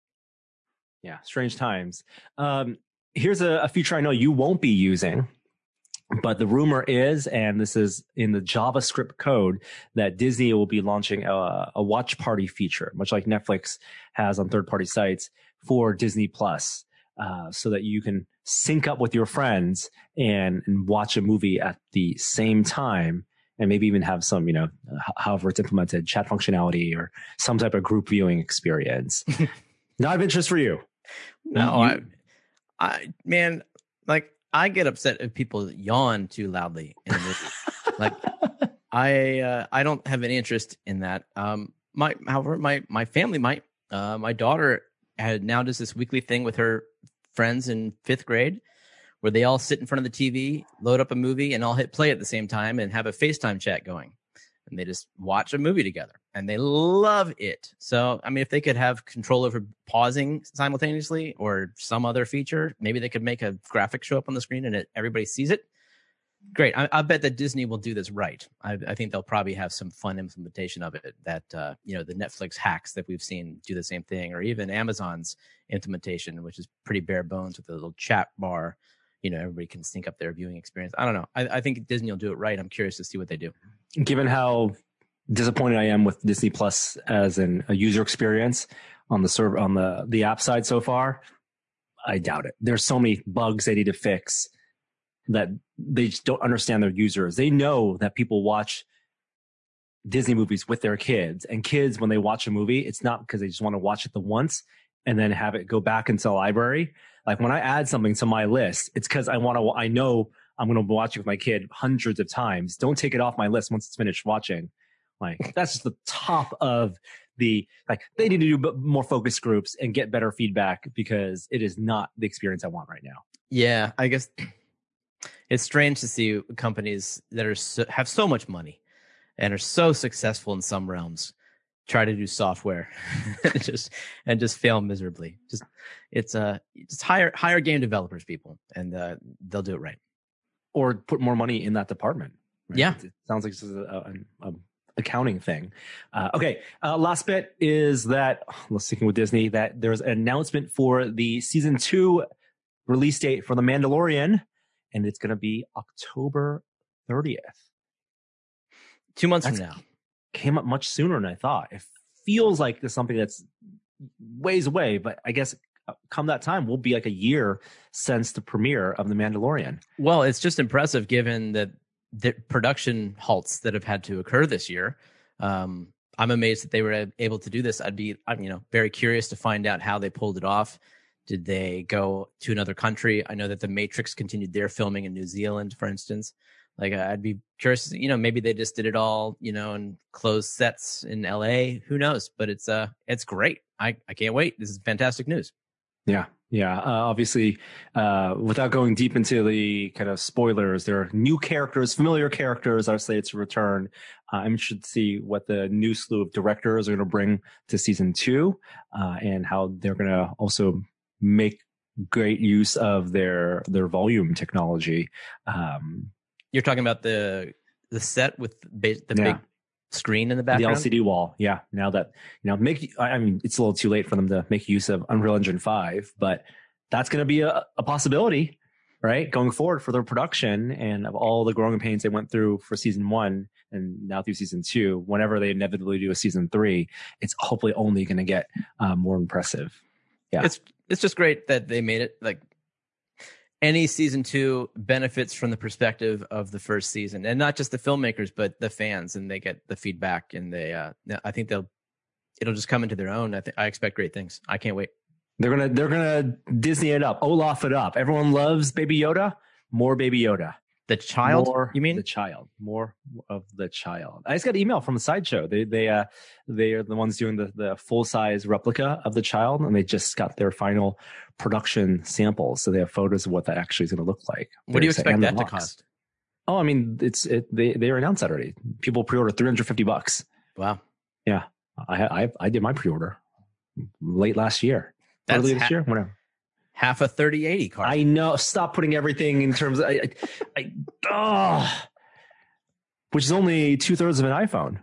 Yeah, strange times. Um, here's a, a feature I know you won't be using. But the rumor is, and this is in the JavaScript code, that Disney will be launching a, a watch party feature, much like Netflix has on third-party sites, for Disney Plus, uh, so that you can sync up with your friends and, and watch a movie at the same time, and maybe even have some, you know, however it's implemented, chat functionality or some type of group viewing experience. Not of interest for you. No, you, I, I, man, like, I get upset if people yawn too loudly in a movie. Like, I uh, I don't have any interest in that. Um, my however, my my family might. Uh, my daughter had now does this weekly thing with her friends in fifth grade, where they all sit in front of the T V, load up a movie, and all hit play at the same time and have a FaceTime chat going, and they just watch a movie together, and they love it. So, I mean, if they could have control over pausing simultaneously or some other feature, maybe they could make a graphic show up on the screen and it, everybody sees it. Great. I, I bet that Disney will do this right. I, I think they'll probably have some fun implementation of it that, uh, you know, the Netflix hacks that we've seen do the same thing, or even Amazon's implementation, which is pretty bare bones with a little chat bar. You know, everybody can sync up their viewing experience. I don't know. I, I think Disney will do it right. I'm curious to see what they do. Given how disappointed I am with Disney Plus as an, a user experience on the server, on the, the app side so far, I doubt it. There's so many bugs they need to fix that they just don't understand their users. They know that people watch Disney movies with their kids, and kids, when they watch a movie, it's not because they just want to watch it the once. and then have it go back into the library. Like when I add something to my list, it's because I want to, I know I'm going to be watching with my kid hundreds of times. Don't take it off my list once it's finished watching. Like that's just the top of the, like they need to do more focus groups and get better feedback because it is not the experience I want right now. Yeah, I guess it's strange to see companies that are so, have so much money and are so successful in some realms try to do software and just and just fail miserably. Just it's uh just hire hire game developers, people, and uh, they'll do it right. Or put more money in that department. Right? Yeah, it sounds like this is a, a, a accounting thing. Uh, okay, uh, last bit is that let's sticking with Disney that there's an announcement for the season two release date for The Mandalorian, and it's going to be October thirtieth. Two months That's, from now. Came up much sooner than I thought. It feels like there's something that's ways away, but I guess come that time, we'll be like a year since the premiere of The Mandalorian. Well, it's just impressive given that the production halts that have had to occur this year. Um, I'm amazed that they were able to do this. I'd be, I'm, you know, very curious to find out how they pulled it off. Did they go to another country? I know that The Matrix continued their filming in New Zealand, for instance. Like, I'd be curious, you know, maybe they just did it all, you know, and closed sets in L A. Who knows? But it's uh, it's great. I, I can't wait. This is fantastic news. Yeah. Yeah. Uh, obviously, uh, without going deep into the kind of spoilers, there are new characters, familiar characters are slated to return. Uh, I'm interested to see what the new slew of directors are going to bring to season two, uh, and how they're going to also make great use of their their volume technology. Um, You're talking about the the set with the yeah. big screen in the background? The L C D wall. Yeah. Now that, you know, make, I mean, it's a little too late for them to make use of Unreal Engine five, but that's going to be a, a possibility, right? Going forward for their production and of all the growing pains they went through for season one and now through season two, whenever they inevitably do a season three, it's hopefully only going to get uh, more impressive. Yeah. It's, it's just great that they made it. Like, any season two benefits from the perspective of the first season, and not just the filmmakers, but the fans, and they get the feedback, and they, uh, I think they'll, it'll just come into their own. I think I expect great things. I can't wait. They're gonna, they're gonna Disney it up, Olaf it up. Everyone loves Baby Yoda. More Baby Yoda. The child, more you mean? The child, more of the child. I just got an email from the Sideshow. They, they, uh, they are the ones doing the, the full size replica of the child, and they just got their final production samples. So they have photos of what that actually is going to look like. What do you expect that to cost? Oh, I mean, it's, it, they, they are announced that already. People pre-order three hundred fifty bucks. Wow. Yeah. I, I, I did my pre-order late last year. That's early this ha- year, whatever. Half a thirty eighty card. I know. Stop putting everything in terms of, I, I, I oh, which is only two thirds of an iPhone.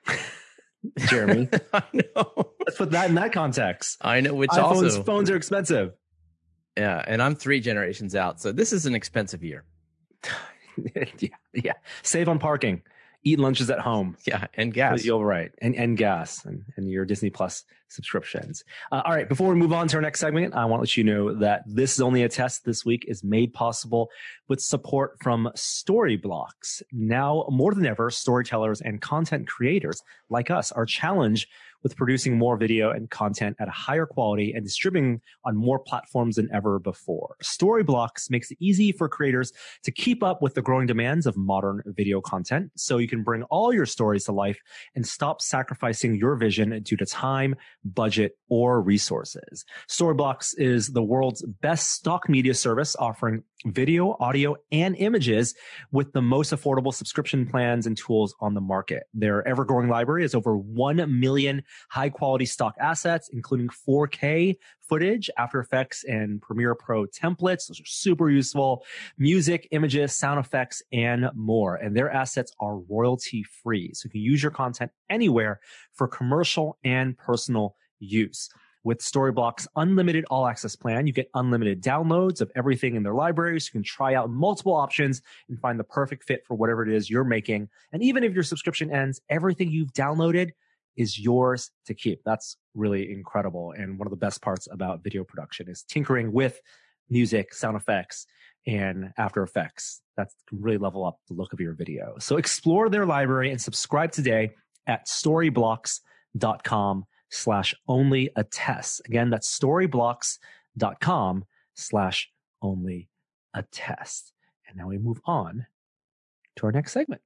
Jeremy, I know. Let's put that in that context. I know. Which iPhones, also phones are expensive. Yeah, and I'm three generations out, so this is an expensive year. yeah, yeah. Save on parking. Eat lunches at home. Yeah, and gas. You're right. And and gas and, and your Disney Plus subscriptions. Uh, all right, before we move on to our next segment, I want to let you know that This Is Only a Test this week is made possible with support from Storyblocks. Now, more than ever, storytellers and content creators like us are challenged with producing more video and content at a higher quality and distributing on more platforms than ever before. Storyblocks makes it easy for creators to keep up with the growing demands of modern video content, so you can bring all your stories to life and stop sacrificing your vision due to time, budget, or resources. Storyblocks is the world's best stock media service, offering video, audio, and images with the most affordable subscription plans and tools on the market. Their ever-growing library is over one million high-quality stock assets, including four K footage, After Effects, and Premiere Pro templates. Those are super useful. Music, images, sound effects, and more. And their assets are royalty-free, so you can use your content anywhere for commercial and personal use. With Storyblocks' unlimited all-access plan, you get unlimited downloads of everything in their library, so you can try out multiple options and find the perfect fit for whatever it is you're making. And even if your subscription ends, everything you've downloaded is yours to keep. That's really incredible. And one of the best parts about video production is tinkering with music, sound effects, and After Effects. That can really level up the look of your video. So explore their library and subscribe today at storyblocks.com slash only a test. Again, that's storyblocks.com slash only a test. And now we move on to our next segment.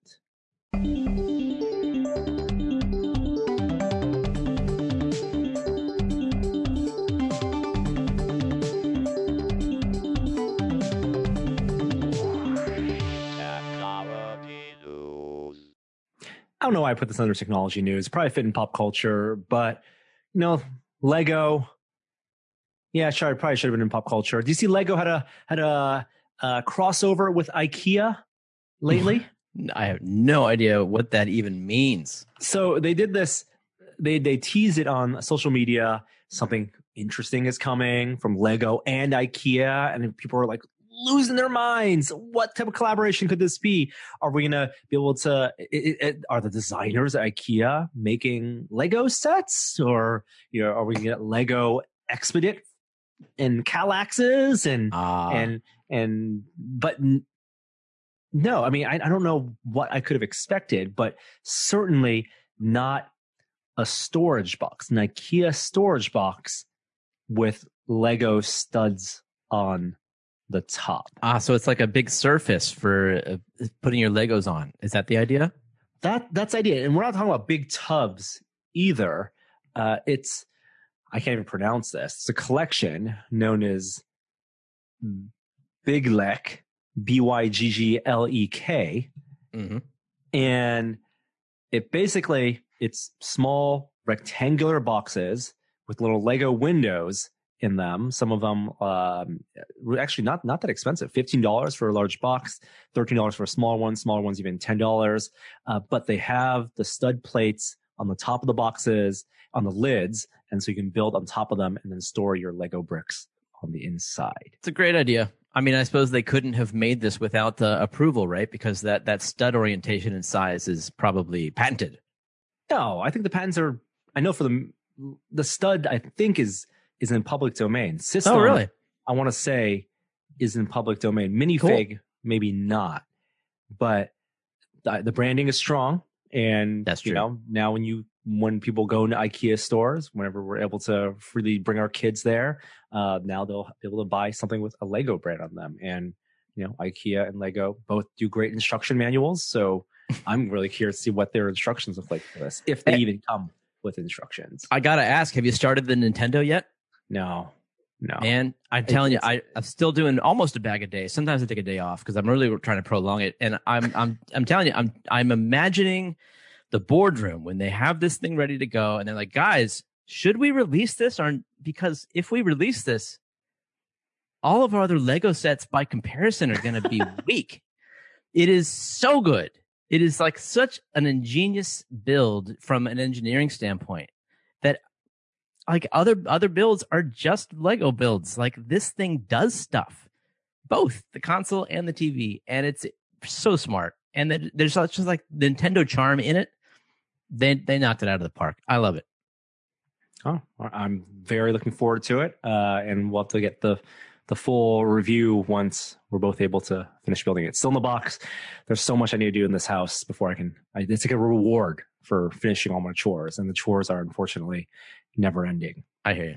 I don't know why I put this under technology news. Probably fit in pop culture, but you know, Lego. Yeah, sure. It probably should have been in pop culture. Do you see Lego had a had a, a crossover with IKEA lately? I have no idea what that even means. So they did this. They they teased it on social media. Something interesting is coming from Lego and IKEA, and people are like losing their minds. What type of collaboration could this be? Are we gonna be able to? It, it, are the designers at IKEA making Lego sets, or you know, are we gonna get Lego Expedit and Kallaxes and ah. and and but no, I mean I, I don't know what I could have expected, but certainly not a storage box, an IKEA storage box with Lego studs on the top. Ah, so it's like a big surface for uh, putting your Legos on. Is that the idea? That that's the idea, and we're not talking about big tubs either. Uh, it's I can't even pronounce this. It's a collection known as Byglek, B Y G G L E K, mm-hmm. and it basically it's small rectangular boxes with little Lego windows in them. Some of them um, actually not not that expensive. fifteen dollars for a large box, thirteen dollars for a small one. Smaller ones even ten dollars. Uh, but they have the stud plates on the top of the boxes, on the lids, and so you can build on top of them and then store your Lego bricks on the inside. It's a great idea. I mean, I suppose they couldn't have made this without the approval, right? Because that, that stud orientation and size is probably patented. No, I think the patents are, I know for the, the stud, I think is, is in public domain. System, oh, really? I want to say is in public domain. Minifig, cool. Maybe not, but the, the branding is strong. And that's true. You know, now when you, when people go into IKEA stores, whenever we're able to freely bring our kids there, uh, now they'll be able to buy something with a Lego brand on them. And, you know, IKEA and Lego both do great instruction manuals. So I'm really curious to see what their instructions look like for this, if they even come with instructions. I got to ask, have you started the Nintendo yet? No, no. Man, I'm telling you, I, I'm still doing almost a bag a day. Sometimes I take a day off because I'm really trying to prolong it. And I'm, I'm, I'm telling you, I'm, I'm imagining the boardroom when they have this thing ready to go and they're like, guys, should we release this? Or because if we release this, all of our other Lego sets by comparison are going to be weak. It is so good. It is like such an ingenious build from an engineering standpoint that like other, other builds are just Lego builds. Like this thing does stuff, both the console and the T V. And it's so smart. And then there's just like Nintendo charm in it. They they knocked it out of the park. I love it. Oh, I'm very looking forward to it, uh, and we'll have to get the the full review once we're both able to finish building it. It's still in the box. There's so much I need to do in this house before I can. I, it's like a reward for finishing all my chores, and the chores are unfortunately never ending. I hear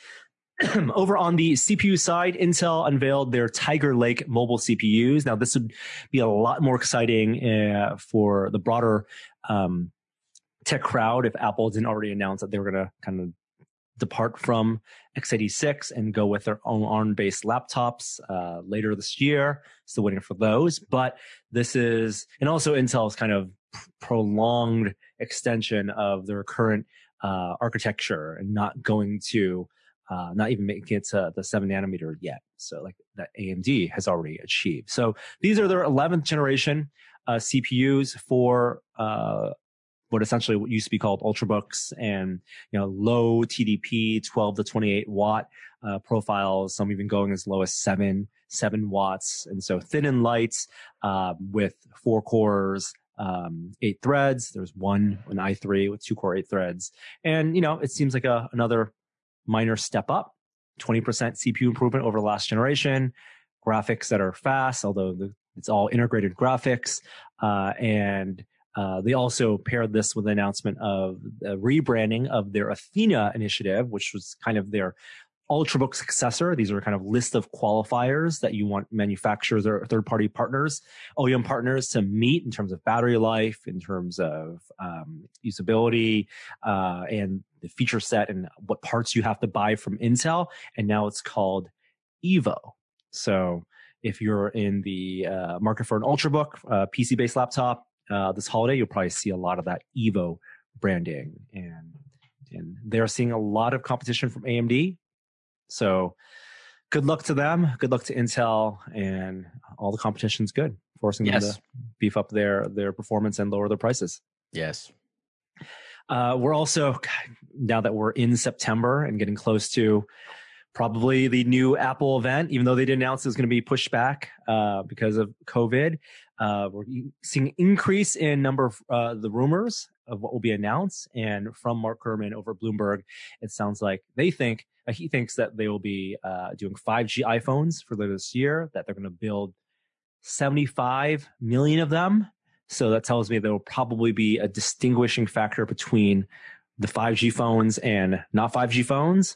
you. Over on the C P U side, Intel unveiled their Tiger Lake mobile C P Us. Now, this would be a lot more exciting uh, for the broader um, tech crowd if Apple didn't already announce that they were going to kind of depart from x eighty-six and go with their own ARM-based laptops uh, later this year. Still waiting for those. But this is, and also Intel's kind of prolonged extension of their current uh, architecture and not going to Uh, not even making it to the seven nanometer yet. So like that A M D has already achieved. So these are their eleventh generation uh, C P Us for uh, what essentially what used to be called Ultrabooks, and you know low T D P, twelve to twenty-eight watt uh, profiles. Some even going as low as seven, seven watts. And so thin and light uh, with four cores, um, eight threads. There's one an i three with two core eight threads, and you know it seems like a another minor step up, twenty percent C P U improvement over the last generation, graphics that are fast, although the, it's all integrated graphics, uh, and Uh, they also paired this with the announcement of the rebranding of their Athena initiative, which was kind of their Ultrabook successor. These are kind of list of qualifiers that you want manufacturers or third-party partners, O E M partners to meet in terms of battery life, in terms of um, usability, uh, and the feature set and what parts you have to buy from Intel. And now it's called Evo. So if you're in the uh, market for an Ultrabook, uh, P C-based laptop, uh, this holiday, you'll probably see a lot of that Evo branding. And, and they're seeing a lot of competition from A M D. So good luck to them. Good luck to Intel, and all the competition's good, forcing yes. them to beef up their, their performance and lower their prices. Yes. Uh, we're also, now that we're in September and getting close to probably the new Apple event, even though they didn't announce it was going to be pushed back uh, because of COVID, uh, we're seeing increase in number of uh, the rumors of what will be announced. And from Mark Gurman over at Bloomberg, it sounds like they think, uh, he thinks that they will be uh, doing five G iPhones for later this year, that they're going to build seventy-five million of them. So that tells me there will probably be a distinguishing factor between the five G phones and not five G phones.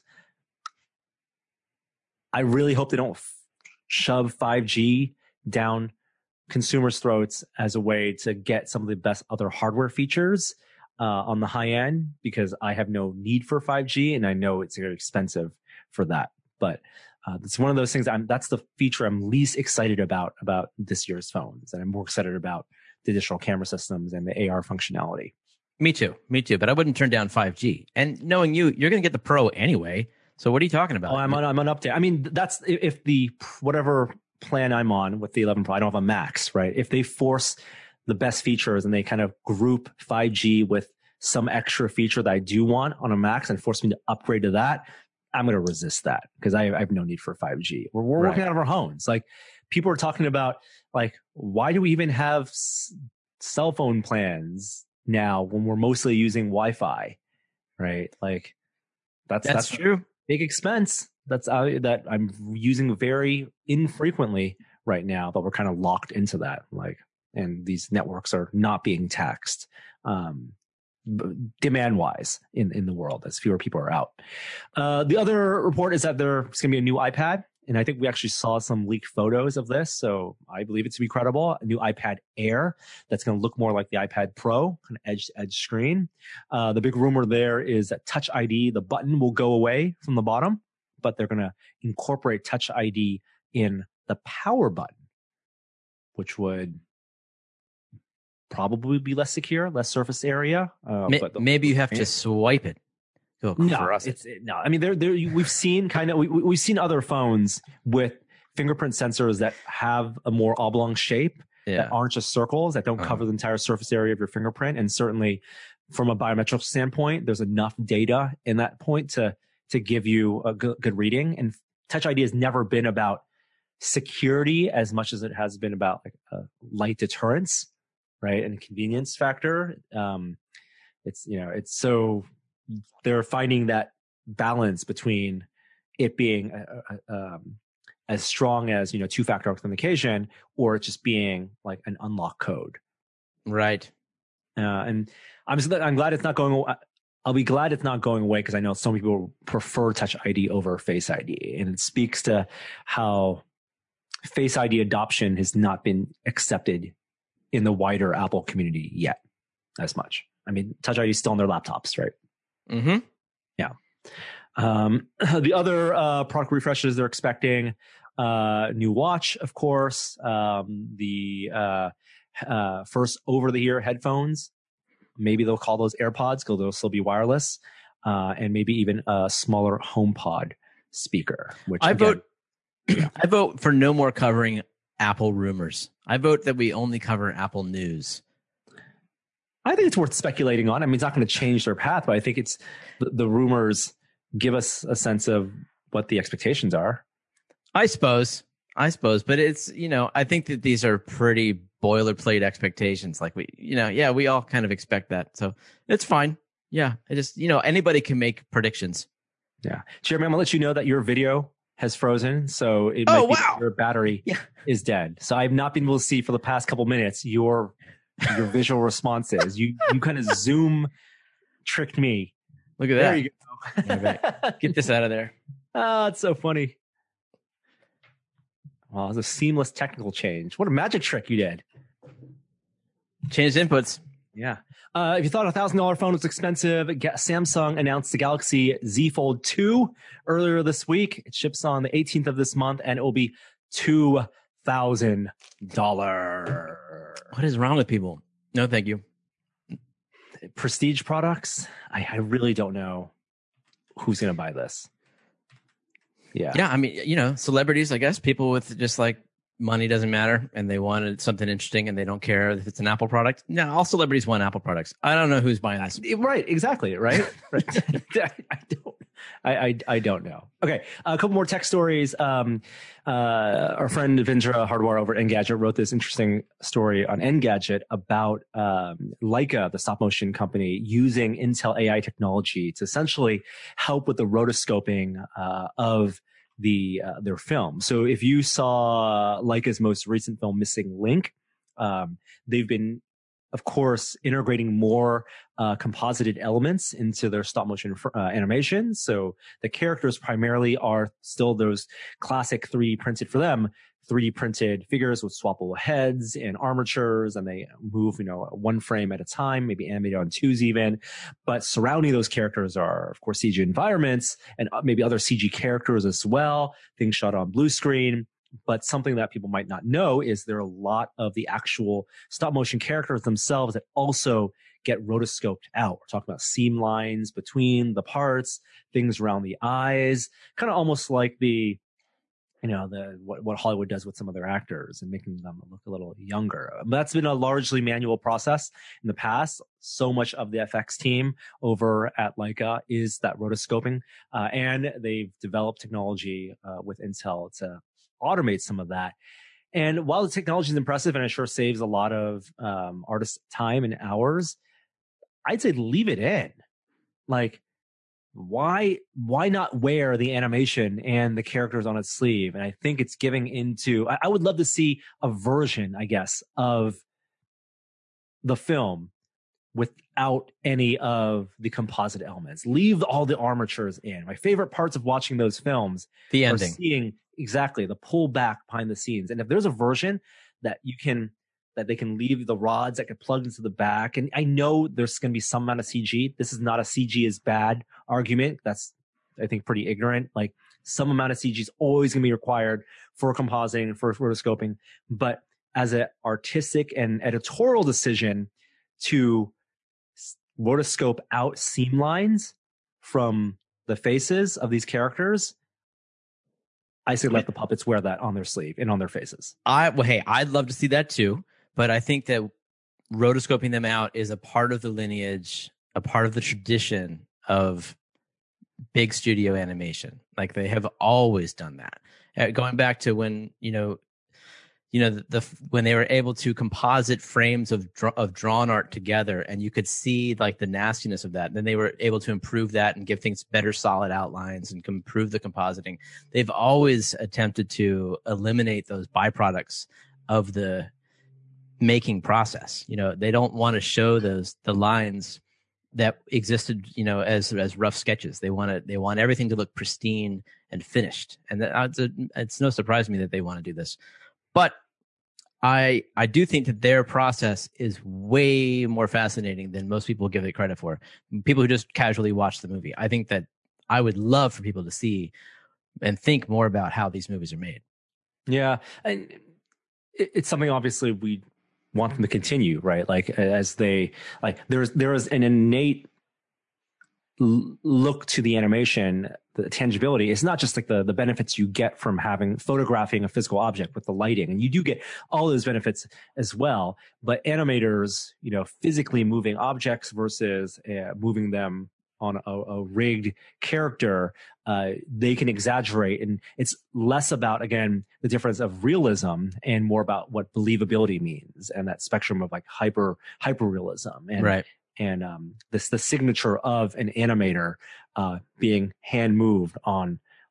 I really hope they don't f- shove five G down consumers' throats as a way to get some of the best other hardware features uh, on the high end, because I have no need for five G and I know it's very expensive for that. But uh, it's one of those things. I'm, that's the feature I'm least excited about about this year's phones, and I'm more excited about the additional camera systems and the A R functionality. Me too. Me too. But I wouldn't turn down five G. And knowing you, you're going to get the Pro anyway. So what are you talking about? Oh, I'm on, I'm on update. I mean, that's if the whatever plan I'm on with the eleven Pro, I don't have a Max, right? If they force the best features and they kind of group five G with some extra feature that I do want on a Max and force me to upgrade to that, I'm going to resist that, because I, I have no need for five G. We're, we're right. working out of our homes. Like, people are talking about, like, why do we even have s- cell phone plans now when we're mostly using Wi-Fi, right? Like, that's that's, that's true. Big expense. That's uh, that I'm using very infrequently right now, but we're kind of locked into that. Like, and these networks are not being taxed um, demand wise in, in the world as fewer people are out. Uh, the other report is that there's going to be a new iPad. And I think we actually saw some leaked photos of this, so I believe it to be credible. A new iPad Air that's going to look more like the iPad Pro, kind of edge-to-edge screen. Uh, the big rumor there is that Touch I D, the button will go away from the bottom, but they're going to incorporate Touch I D in the power button, which would probably be less secure, less surface area. Uh, May- but the- maybe you have to swipe it. Oh, no, for us. It's, no, I mean, there, there. We've seen kind of, we, we've seen other phones with fingerprint sensors that have a more oblong shape, yeah. that aren't just circles, that don't uh-huh. cover the entire surface area of your fingerprint. And certainly, from a biometric standpoint, there's enough data in that point to to give you a good, good reading. And Touch I D has never been about security as much as it has been about like a light deterrence, right, and a convenience factor. Um, it's you know, it's so. They're finding that balance between it being uh, uh, um, as strong as, you know, two-factor authentication, or it just being like an unlock code. Right. Uh, and I'm just, I'm glad it's not going. I'll be glad it's not going away, because I know some people prefer Touch I D over Face I D, and it speaks to how Face I D adoption has not been accepted in the wider Apple community yet as much. I mean, Touch I D is still on their laptops, right? Mm-hmm. Yeah. Um, the other uh, product refreshes they're expecting, uh, new watch, of course, um, the uh, uh, first over-the-ear headphones. Maybe they'll call those AirPods, because they'll still be wireless, uh, and maybe even a smaller HomePod speaker. Which I again, vote. Yeah. I vote for no more covering Apple rumors. I vote that we only cover Apple news. I think it's worth speculating on. I mean, it's not going to change their path, but I think it's the, the rumors give us a sense of what the expectations are. I suppose. I suppose. But it's, you know, I think that these are pretty boilerplate expectations. Like we, you know, yeah, we all kind of expect that. So it's fine. Yeah. I just, you know, anybody can make predictions. Yeah. Jeremy, I'm going to let you know that your video has frozen. So it oh, might be wow. your battery yeah. is dead. So I've not been able to see for the past couple minutes your your visual response is. You you kind of zoom tricked me. Look at There that. you go. Right. Get this out of there. Oh, it's so funny. Well, it's a seamless technical change. What a magic trick you did. Change inputs. Yeah. Uh, if you thought a thousand dollar phone was expensive, Samsung announced the Galaxy Z Fold two earlier this week. It ships on the eighteenth of this month, and it will be two thousand dollars. What is wrong with people? No, thank you. Prestige products. I, I really don't know who's going to buy this. Yeah. Yeah. I mean, you know, celebrities, I guess, people with just like money doesn't matter and they wanted something interesting and they don't care if it's an Apple product. No, all celebrities want Apple products. I don't know who's buying this. Right. Exactly. Right. right. I don't. I, I I don't know. Okay, a couple more tech stories. Um, uh, our friend Vindra Hardware over at Engadget wrote this interesting story on Engadget about um, Leica, the stop motion company, using Intel A I technology to essentially help with the rotoscoping uh, of the uh, their film. So if you saw Leica's most recent film, Missing Link, um, they've been, of course, integrating more uh, composited elements into their stop motion uh, animation. So the characters primarily are still those classic three D printed for them, three D printed figures with swappable heads and armatures, and they move, you know, one frame at a time, maybe animated on twos even. But surrounding those characters are, of course, C G environments and maybe other C G characters as well, things shot on blue screen. But something that people might not know is there are a lot of the actual stop motion characters themselves that also get rotoscoped out. We're talking about seam lines between the parts, things around the eyes, kind of almost like the, you know, the what, what Hollywood does with some of their actors and making them look a little younger. That's been a largely manual process in the past. So much of the F X team over at Leica is that rotoscoping, uh, and they've developed technology uh, with Intel to automate some of that. And while the technology is impressive and it sure saves a lot of um, artists' time and hours, I'd say leave it in. Like, why why not wear the animation and the characters on its sleeve? And I think it's giving into, I, I would love to see a version, I guess, of the film without any of the composite elements. Leave all the armatures in. My favorite parts of watching those films the are ending. seeing exactly the pull back behind the scenes. And if there's a version that you can, that they can leave the rods that get plugged into the back. And I know there's going to be some amount of C G. This is not a C G is bad argument. That's, I think, pretty ignorant. Like, some amount of C G is always going to be required for compositing and for rotoscoping. But as an artistic and editorial decision to rotoscope out seam lines from the faces of these characters, I say let the puppets wear that on their sleeve and on their faces. I well, hey, I'd love to see that too, but I think that rotoscoping them out is a part of the lineage, a part of the tradition of big studio animation. Like, they have always done that. Uh, going back to when, you know, you know, the, the when they were able to composite frames of of drawn art together, and you could see like the nastiness of that. And then they were able to improve that and give things better solid outlines and improve the compositing. They've always attempted to eliminate those byproducts of the making process. You know, they don't want to show those the lines that existed, you know, as as rough sketches. They want to they want everything to look pristine and finished. And that, it's, a, it's no surprise to me that they want to do this. But I I do think that their process is way more fascinating than most people give it credit for. People who just casually watch the movie. I think that I would love for people to see and think more about how these movies are made. Yeah, and it's something obviously we want them to continue, right? Like, as they like, there's there is an innate look to the animation, the tangibility. It's not just like the the benefits you get from having photographing a physical object with the lighting, and you do get all those benefits as well. But animators, you know, physically moving objects versus uh, moving them on a, a rigged character, uh, they can exaggerate, and it's less about, again, the difference of realism and more about what believability means, and that spectrum of like hyper hyper realism, and right. And um, this the signature of an animator uh, being hand moved on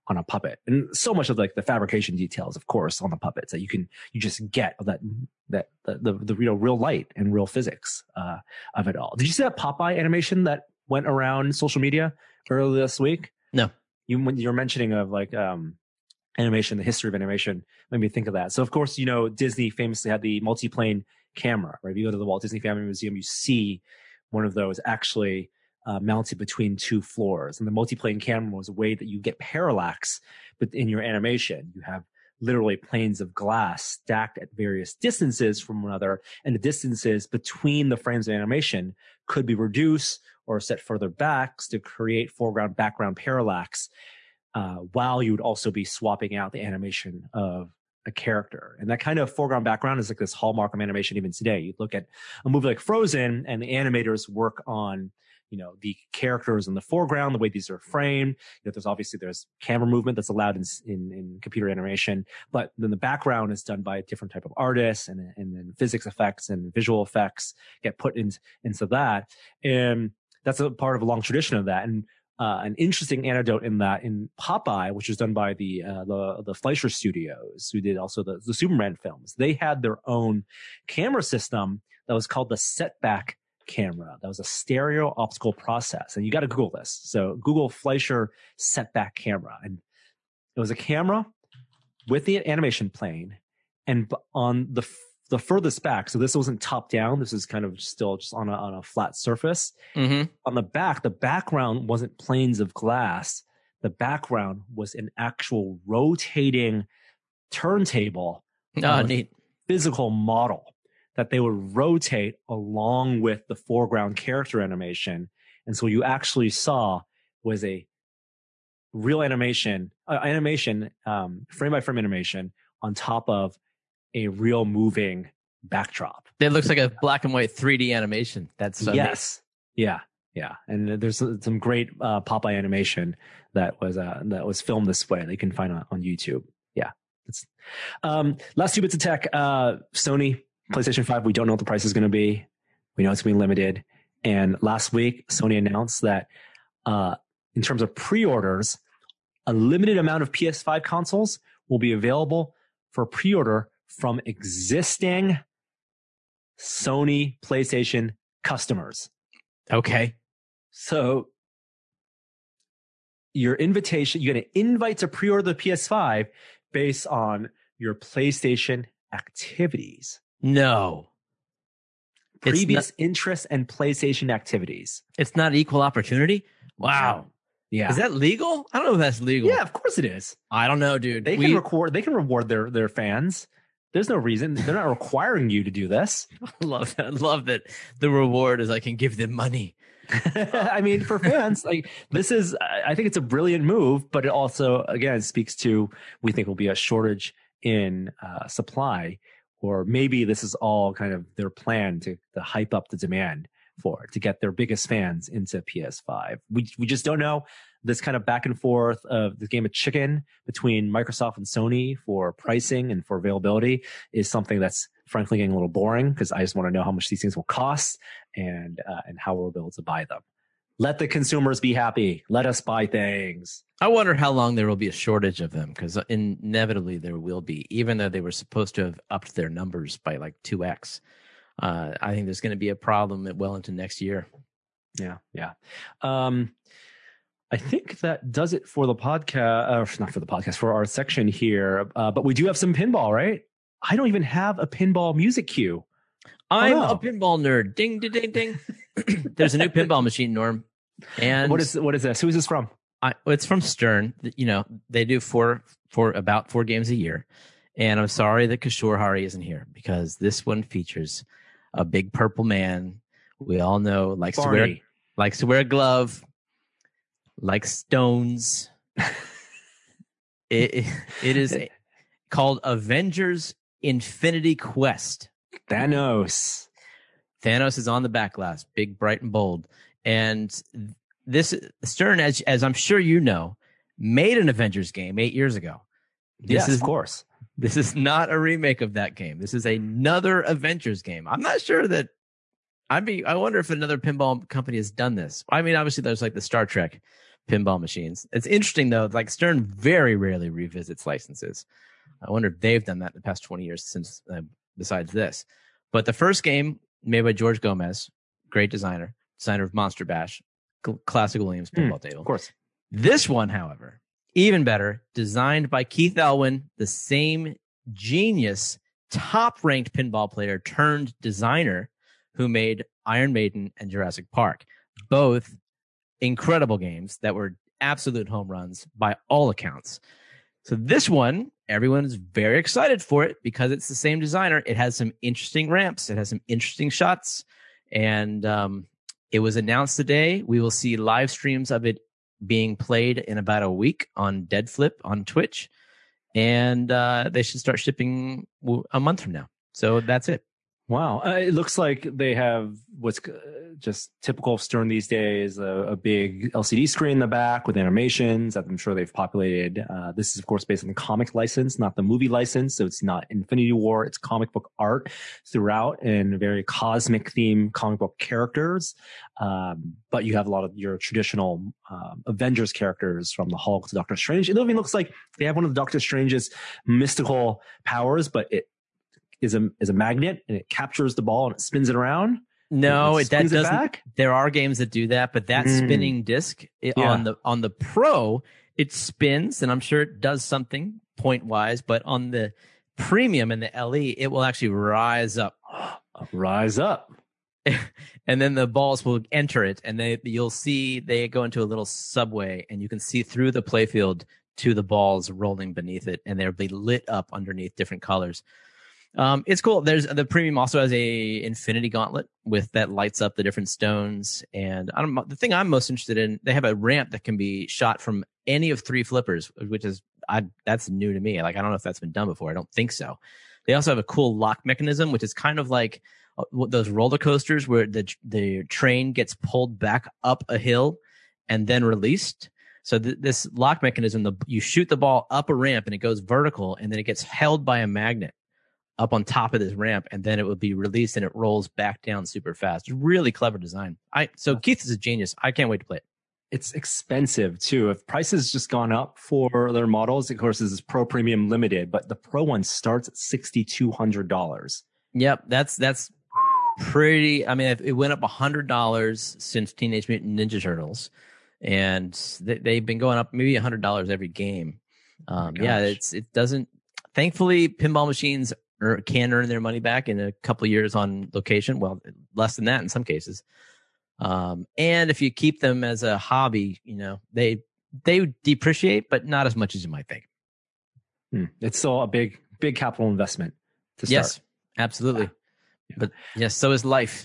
on a puppet, and so much of like the fabrication details, of course, on the puppets that you can you just get that that the the, the real real light and real physics uh, of it all. Did you see that Popeye animation that went around social media earlier this week? No. You when you're mentioning of like um, animation, the history of animation, made me think of that. So of course, you know, Disney famously had the multiplane camera, right? If you go to the Walt Disney Family Museum, you see one of those actually Uh, mounted between two floors. And the multiplane camera was a way that you get parallax, but in your animation, you have literally planes of glass stacked at various distances from one another, and the distances between the frames of animation could be reduced or set further back to create foreground background parallax, uh, while you would also be swapping out the animation of a character. And that kind of foreground background is like this hallmark of animation even today. You look at a movie like Frozen, and the animators work on you know, the characters in the foreground, the way these are framed. You know, there's obviously there's camera movement that's allowed in, in, in computer animation, but then the background is done by a different type of artist, and, and then physics effects and visual effects get put in, into that. And that's a part of a long tradition of that. And uh, an interesting anecdote in that in Popeye, which was done by the, uh, the, the Fleischer Studios, who did also the, the Superman films, they had their own camera system that was called the setback camera. That was a stereo optical process. And you got to Google this. So Google Fleischer setback camera. And it was a camera with the animation plane, and on the the furthest back. So this wasn't top down. This is kind of still just on a, on a flat surface. Mm-hmm. On the back, the background wasn't planes of glass. The background was an actual rotating turntable. Oh, neat. Physical model that they would rotate along with the foreground character animation. And so you actually saw was a real animation, uh, animation, um, frame by frame animation on top of a real moving backdrop. It looks like a black and white three D animation. That's so yes. Neat. Yeah. Yeah. And there's some great uh, Popeye animation that was, uh, that was filmed this way that you can find on, on YouTube. Yeah. It's, um, last two bits of tech, uh, Sony, PlayStation five, we don't know what the price is going to be. We know it's going to be limited. And last week, Sony announced that uh, in terms of pre-orders, a limited amount of P S five consoles will be available for pre-order from existing Sony PlayStation customers. Okay. So your invitation, you get an invite to pre-order the P S five based on your PlayStation activities. No. Previous not, interests and PlayStation activities. It's not equal opportunity? Wow. Yeah. Is that legal? I don't know if that's legal. Yeah, of course it is. I don't know, dude. They we, can record they can reward their their fans. There's no reason. They're not requiring you to do this. I love that. I love that the reward is I can give them money. I mean, for fans, like this is I think it's a brilliant move, but it also again speaks to we think will be a shortage in uh, supply. Or maybe this is all kind of their plan to, to hype up the demand for it, to get their biggest fans into P S five. We we just don't know. This kind of back and forth of the game of chicken between Microsoft and Sony for pricing and for availability is something that's frankly getting a little boring, because I just want to know how much these things will cost and uh, and how we'll be able to buy them. Let the consumers be happy. Let us buy things. I wonder how long there will be a shortage of them, because inevitably there will be, even though they were supposed to have upped their numbers by like two X. Uh, I think there's going to be a problem well into next year. Yeah, yeah. Um, I think that does it for the podcast, uh, not for the podcast, for our section here. Uh, but we do have some pinball, right? I don't even have a pinball music cue. I'm oh, no. a pinball nerd. Ding, ding, ding, ding. There's a new pinball machine, Norm. And what is what is this? Who is this from? I, it's from Stern. You know, they do four, four, about four games a year. And I'm sorry that Kishore Hari isn't here, because this one features a big purple man we all know likes Barney. to wear likes to wear a glove, likes stones. it, it it is called Avengers Infinity Quest. Thanos. Thanos is on the back glass, big, bright, and bold. And this Stern, as as I'm sure you know, made an Avengers game eight years ago. This yes, is, of course. This is not a remake of that game. This is another Avengers game. I'm not sure that. I mean, I wonder if another pinball company has done this. I mean, obviously, there's like the Star Trek pinball machines. It's interesting though, like Stern very rarely revisits licenses. I wonder if they've done that in the past twenty years since, uh, besides this. But the first game made by George Gomez, great designer, designer of Monster Bash, cl- classic Williams pinball mm, table. Of course. This one, however, even better, designed by Keith Elwin, the same genius, top-ranked pinball player turned designer who made Iron Maiden and Jurassic Park. Both incredible games that were absolute home runs by all accounts. So this one, everyone is very excited for it because it's the same designer. It has some interesting ramps. It has some interesting shots. And um, it was announced today. We will see live streams of it being played in about a week on Dead Flip on Twitch. And uh, they should start shipping a month from now. So that's it. Wow. Uh, it looks like they have what's uh, just typical of Stern these days, a, a big L C D screen in the back with animations that I'm sure they've populated. Uh, this is, of course, based on the comic license, not the movie license. So it's not Infinity War. It's comic book art throughout and very cosmic theme comic book characters. Um, but you have a lot of your traditional um, Avengers characters from the Hulk to Doctor Strange. It even looks like they have one of the Doctor Strange's mystical powers, but it is a is a magnet and it captures the ball and it spins it around. No, it, it, that doesn't. Back. There are games that do that, but that mm. spinning disc it, yeah. on the on the Pro, it spins, and I'm sure it does something point wise. But on the Premium and the L E, it will actually rise up, rise up, and then the balls will enter it, and they you'll see they go into a little subway, and you can see through the playfield to the balls rolling beneath it, and they'll be lit up underneath different colors. Um, it's cool. There's the Premium also has a Infinity Gauntlet with that lights up the different stones. And I don't know, the thing I'm most interested in, they have a ramp that can be shot from any of three flippers, which is I that's new to me. Like I don't know if that's been done before. I don't think so. They also have a cool lock mechanism, which is kind of like uh, those roller coasters where the the train gets pulled back up a hill and then released. So th- this lock mechanism, the, you shoot the ball up a ramp and it goes vertical, and then it gets held by a magnet up on top of this ramp, and then it will be released and it rolls back down super fast. Really clever design. I so Keith is a genius. I can't wait to play it. It's expensive too. If prices just gone up for their models, of course, this is Pro Premium Limited, but the Pro one starts at six thousand two hundred dollars. Yep, that's that's pretty. I mean, it went up a hundred dollars since Teenage Mutant Ninja Turtles, and they, they've been going up maybe a hundred dollars every game. Um, oh yeah, it's it doesn't. Thankfully, pinball machines Or can earn their money back in a couple of years on location. Well, less than that in some cases. Um, and if you keep them as a hobby, you know, they they depreciate, but not as much as you might think. Hmm. It's still a big, big capital investment to start. Yes, absolutely. Yeah. But yes, so is life.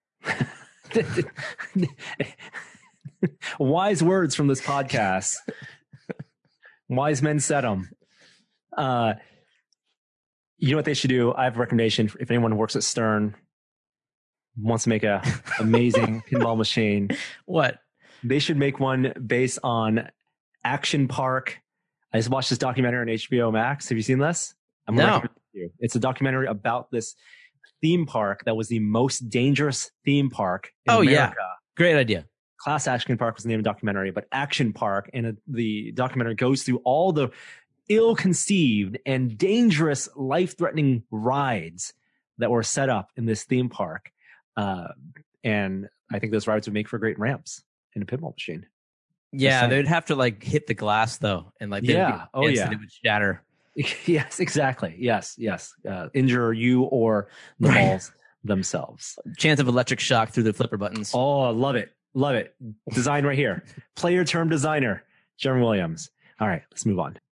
Wise words from this podcast. Wise men said them. Uh, You know what they should do? I have a recommendation. If anyone who works at Stern wants to make a amazing pinball machine, what? They should make one based on Action Park. I just watched this documentary on H B O Max. Have you seen this? I'm no. recommend it to you. It's a documentary about this theme park that was the most dangerous theme park in oh, America. yeah. Great idea. Class Action Park was the name of the documentary, but Action Park, and it, the documentary goes through all the ill-conceived and dangerous, life-threatening rides that were set up in this theme park. Uh, and I think those rides would make for great ramps in a pinball machine. Yeah, they'd have to like hit the glass though, and like yeah, oh yeah, it would shatter. Yes, exactly. Yes, yes. Uh, injure you or the balls themselves. Chance of electric shock through the flipper buttons. Oh, love it, love it. Design right here. Player term designer, Jeremy Williams. All right, let's move on.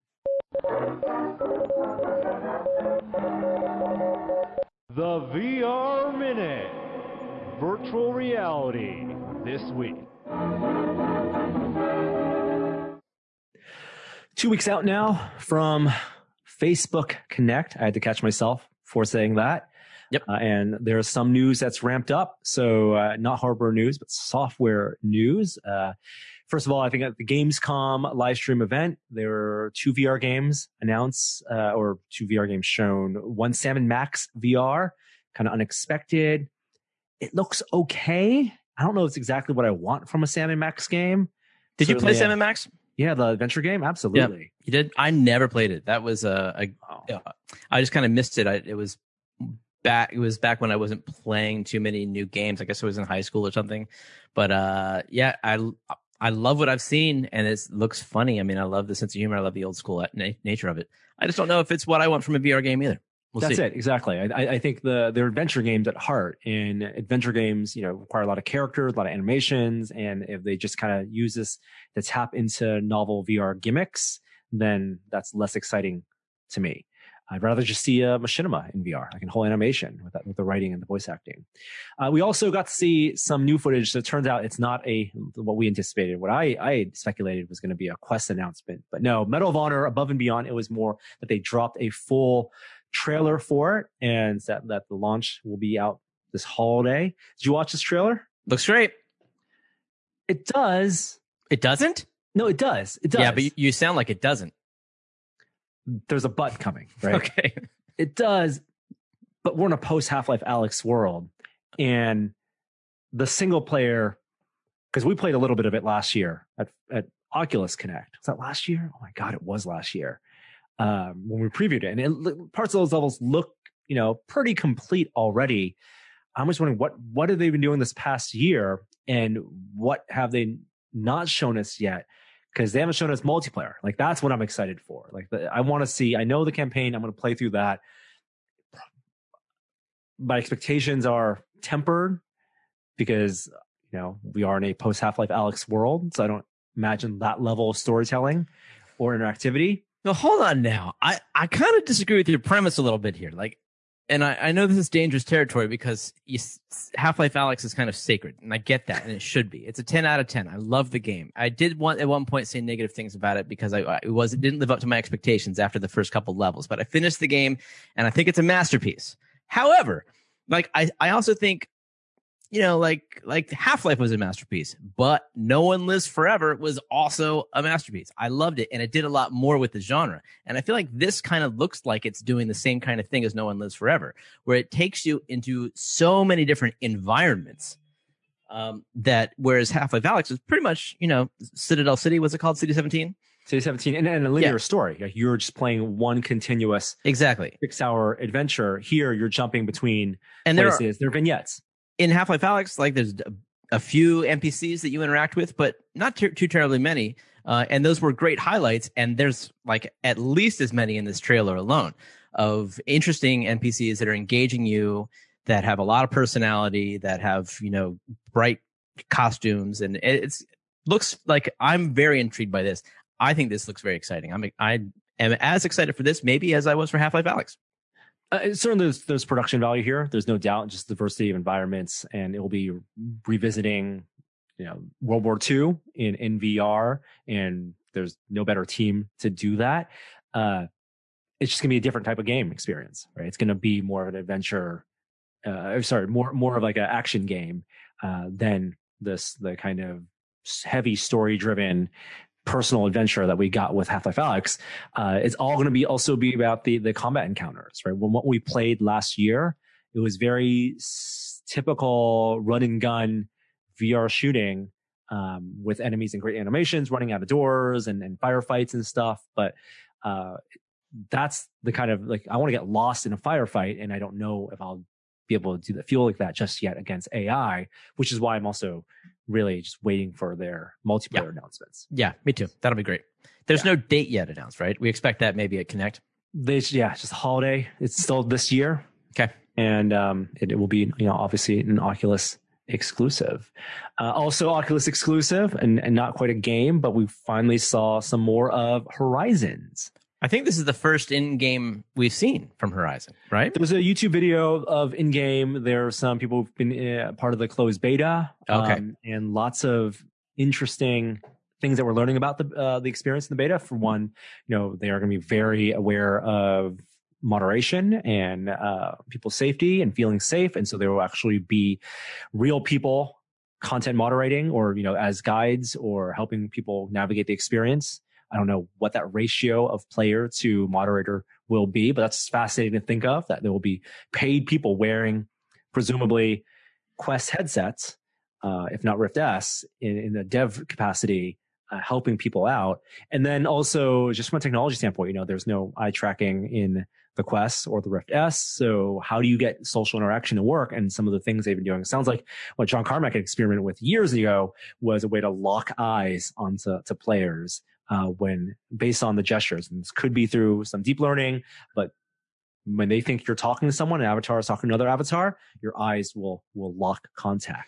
The V R Minute. Virtual reality this week. Two weeks out now from Facebook Connect. I had to catch myself for saying that. Yep. Uh, and there's some news that's ramped up. So uh, not hardware news, but software news. Uh, first of all, I think at the Gamescom live stream event, there were two V R games announced, uh, or two V R games shown. One Sam and Max V R, kind of unexpected. It looks okay. I don't know if it's exactly what I want from a Sam and Max game, Did you play Certainly, Sam uh, and Max? Yeah, the adventure game, absolutely. You did? I never played it. That was a, a Oh. uh, I just kind of missed it. I, it was back. It was back when I wasn't playing too many new games. I guess I was in high school or something. But uh, yeah, I I love what I've seen, and it looks funny. I mean, I love the sense of humor. I love the old school na- nature of it. I just don't know if it's what I want from a V R game either. We'll That's see. it, exactly. I, I think the they're adventure games at heart, and adventure games, you know, require a lot of characters, a lot of animations, and if they just kind of use this to tap into novel V R gimmicks, then that's less exciting to me. I'd rather just see a machinima in V R, like in whole animation with that, with the writing and the voice acting. Uh, we also got to see some new footage. So it turns out it's not a what we anticipated. What I I speculated was going to be a Quest announcement, but no. Medal of Honor Above and Beyond. It was more that they dropped a full trailer for it, and that that the launch will be out this holiday. Did you watch this trailer? Looks great. It does. It doesn't? No, it does. It does. Yeah, but you, you sound like it doesn't. There's a but coming, right? Okay. It does, but we're in a post Half-Life Alyx world, and the single player, because we played a little bit of it last year at, at Oculus Connect. Was that last year? Oh my God, it was last year. Um, when we previewed it, and it, parts of those levels look, you know, pretty complete already. I'm just wondering what what have they been doing this past year, and what have they not shown us yet? Because they haven't shown us multiplayer. Like, that's what I'm excited for. Like, the, I want to see. I know the campaign. I'm going to play through that. My expectations are tempered because, you know, we are in a post Half-Life Alyx world, so I don't imagine that level of storytelling or interactivity. No, hold on now. I, I kind of disagree with your premise a little bit here. Like, and I, I know this is dangerous territory because you, Half-Life Alyx is kind of sacred, and I get that, and it should be. It's a ten out of ten. I love the game. I did want at one point say negative things about it because I, I it was it didn't live up to my expectations after the first couple levels, but I finished the game, and I think it's a masterpiece. However, like I, I also think, you know, like like Half-Life was a masterpiece, but No One Lives Forever was also a masterpiece. I loved it, and it did a lot more with the genre. And I feel like this kind of looks like it's doing the same kind of thing as No One Lives Forever, where it takes you into so many different environments. Um, that whereas Half-Life Alyx was pretty much, you know, Citadel City, what's it called? City seventeen? City seventeen, and, and a linear Yeah. story. Like, you're just playing one continuous Exactly. six-hour adventure. Here, you're jumping between And there are, places. There are vignettes. in Half-Life Alyx, like there's a, a few N P Cs that you interact with, but not too, too terribly many. Uh, and those were great highlights. And there's like at least as many in this trailer alone of interesting N P Cs that are engaging you, that have a lot of personality, that have, you know, bright costumes. And it's looks like I'm very intrigued by this. I think this looks very exciting. I'm I am as excited for this maybe as I was for Half-Life Alyx. Uh, certainly, there's, there's production value here. There's no doubt, just diversity of environments, and it will be revisiting, you know, World War Two in in V R, and there's no better team to do that. Uh, it's just gonna be a different type of game experience, right? It's gonna be more of an adventure. Uh, sorry, more more of like an action game uh, than this the kind of heavy story driven personal adventure that we got with Half-Life Alyx. Uh, it's all going to be also be about the the combat encounters, right? When what we played last year, it was very s- typical run and gun V R shooting um, with enemies and great animations, running out of doors and, and firefights and stuff. But uh, that's the kind of like I want to get lost in a firefight, and I don't know if I'll be able to do that feel like that just yet against A I, which is why I'm also really just waiting for their multiplayer Yeah. announcements. Yeah, me too. That'll be great. There's Yeah. no date yet announced, right? We expect that maybe at Connect. They, yeah, it's just a holiday. It's still this year. Okay. And um, it, it will be, you know, obviously an Oculus exclusive. Uh, also Oculus exclusive and, and not quite a game, but we finally saw some more of Horizons. I think this is the first in-game we've seen from Horizon, right? There was a YouTube video of in-game. There are some people who've been uh, part of the closed beta. Okay. Um, and lots of interesting things that we're learning about the uh, the experience in the beta. For one, you know, they are going to be very aware of moderation and uh, people's safety and feeling safe. And so there will actually be real people content moderating or, you know, as guides or helping people navigate the experience. I don't know what that ratio of player to moderator will be, but that's fascinating to think of, that there will be paid people wearing presumably Quest headsets, uh, if not Rift S, in, in the dev capacity uh, helping people out. And then also just from a technology standpoint, you know, there's no eye tracking in the Quest or the Rift S. So how do you get social interaction to work? And some of the things they've been doing, it sounds like what John Carmack had experimented with years ago was a way to lock eyes onto to players uh, when based on the gestures. And this could be through some deep learning, but when they think you're talking to someone, an avatar is talking to another avatar, your eyes will will lock contact.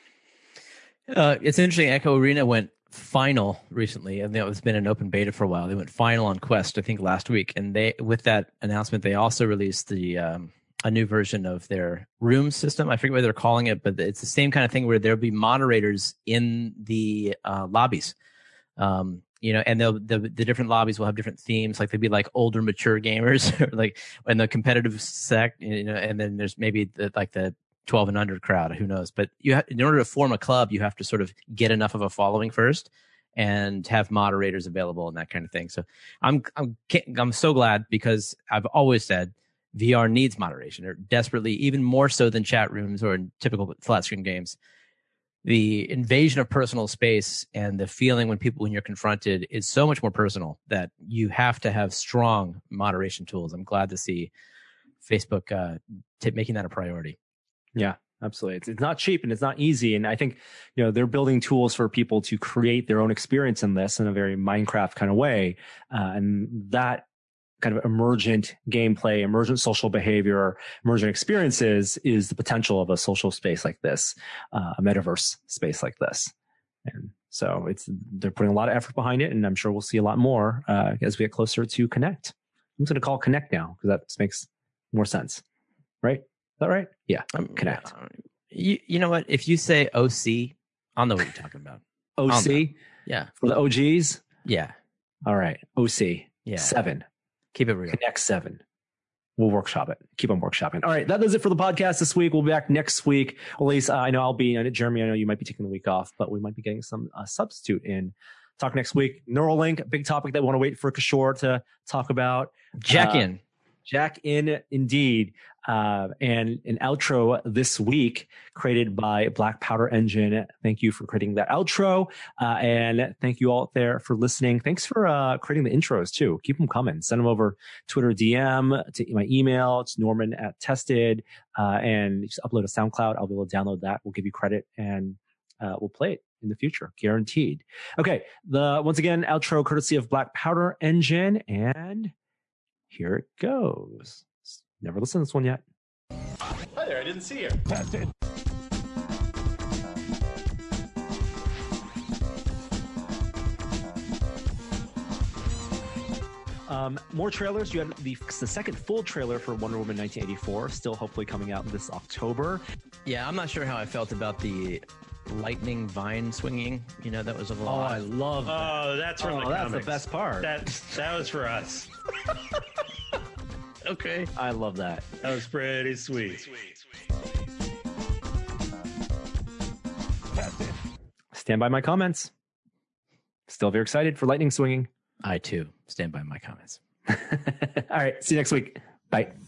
Uh, it's interesting. Echo Arena went final recently, and it's been an open beta for a while. They went final on Quest, I think, last week, and they, with that announcement, they also released the um, a new version of their room system. I forget what they're calling it, but it's the same kind of thing where there'll be moderators in the uh, lobbies. Um, you know, and they'll the, the different lobbies will have different themes. Like they'd be like older, mature gamers, or like in the competitive sect, you know, and then there's maybe the, like the twelve and under crowd, who knows? But you have, in order to form a club, you have to sort of get enough of a following first, and have moderators available and that kind of thing. So I'm I'm I'm so glad, because I've always said V R needs moderation, or desperately, even more so than chat rooms or in typical flat screen games. The invasion of personal space and the feeling when people when you're confronted is so much more personal that you have to have strong moderation tools. I'm glad to see Facebook uh, t- making that a priority. Yeah, absolutely. It's, it's not cheap and it's not easy. And I think, you know, they're building tools for people to create their own experience in this in a very Minecraft kind of way. Uh, and that kind of emergent gameplay, emergent social behavior, emergent experiences is the potential of a social space like this, uh, a metaverse space like this. And so it's, they're putting a lot of effort behind it, and I'm sure we'll see a lot more, uh, as we get closer to Connect. I'm just going to call it Connect now, because that just makes more sense. Right? Is that right? Yeah. Um, Connect. You, you know what? If you say O C, I'll know what you're talking about. O C? Yeah. For the O Gs? Yeah. All right. O C. Yeah. Seven. Keep it real. Connect seven. We'll workshop it. Keep on workshopping. All right. That does it for the podcast this week. We'll be back next week. Well, at least uh, I know I'll be, I know, Jeremy, I know you might be taking the week off, but we might be getting some uh, substitute in. Talk next week. Neuralink, big topic that we want to wait for Kishore to talk about. Jack uh, in. Jack in, indeed. Uh, and an outro this week created by Black Powder Engine. Thank you for creating that outro. Uh, and thank you all out there for listening. Thanks for uh, creating the intros too. Keep them coming. Send them over Twitter D M to my email. It's Norman at Tested. Uh, and just upload a SoundCloud. I'll be able to download that. We'll give you credit, and uh, we'll play it in the future. Guaranteed. Okay. The once again, outro courtesy of Black Powder Engine. And here it goes. Never listened to this one yet. Hi there, I didn't see you. Tested. Um, more trailers. You had the, the second full trailer for Wonder Woman nineteen eighty-four, still hopefully coming out this October. Yeah, I'm not sure how I felt about the lightning vine swinging. You know, that was a little Oh, odd. I love that. Oh, that's from oh, the that's comics. the best part. That that was for us. Okay. I love that. That was pretty sweet. Stand by my comments. Still very excited for lightning swinging. I too stand by my comments. All right. See you next week. Bye.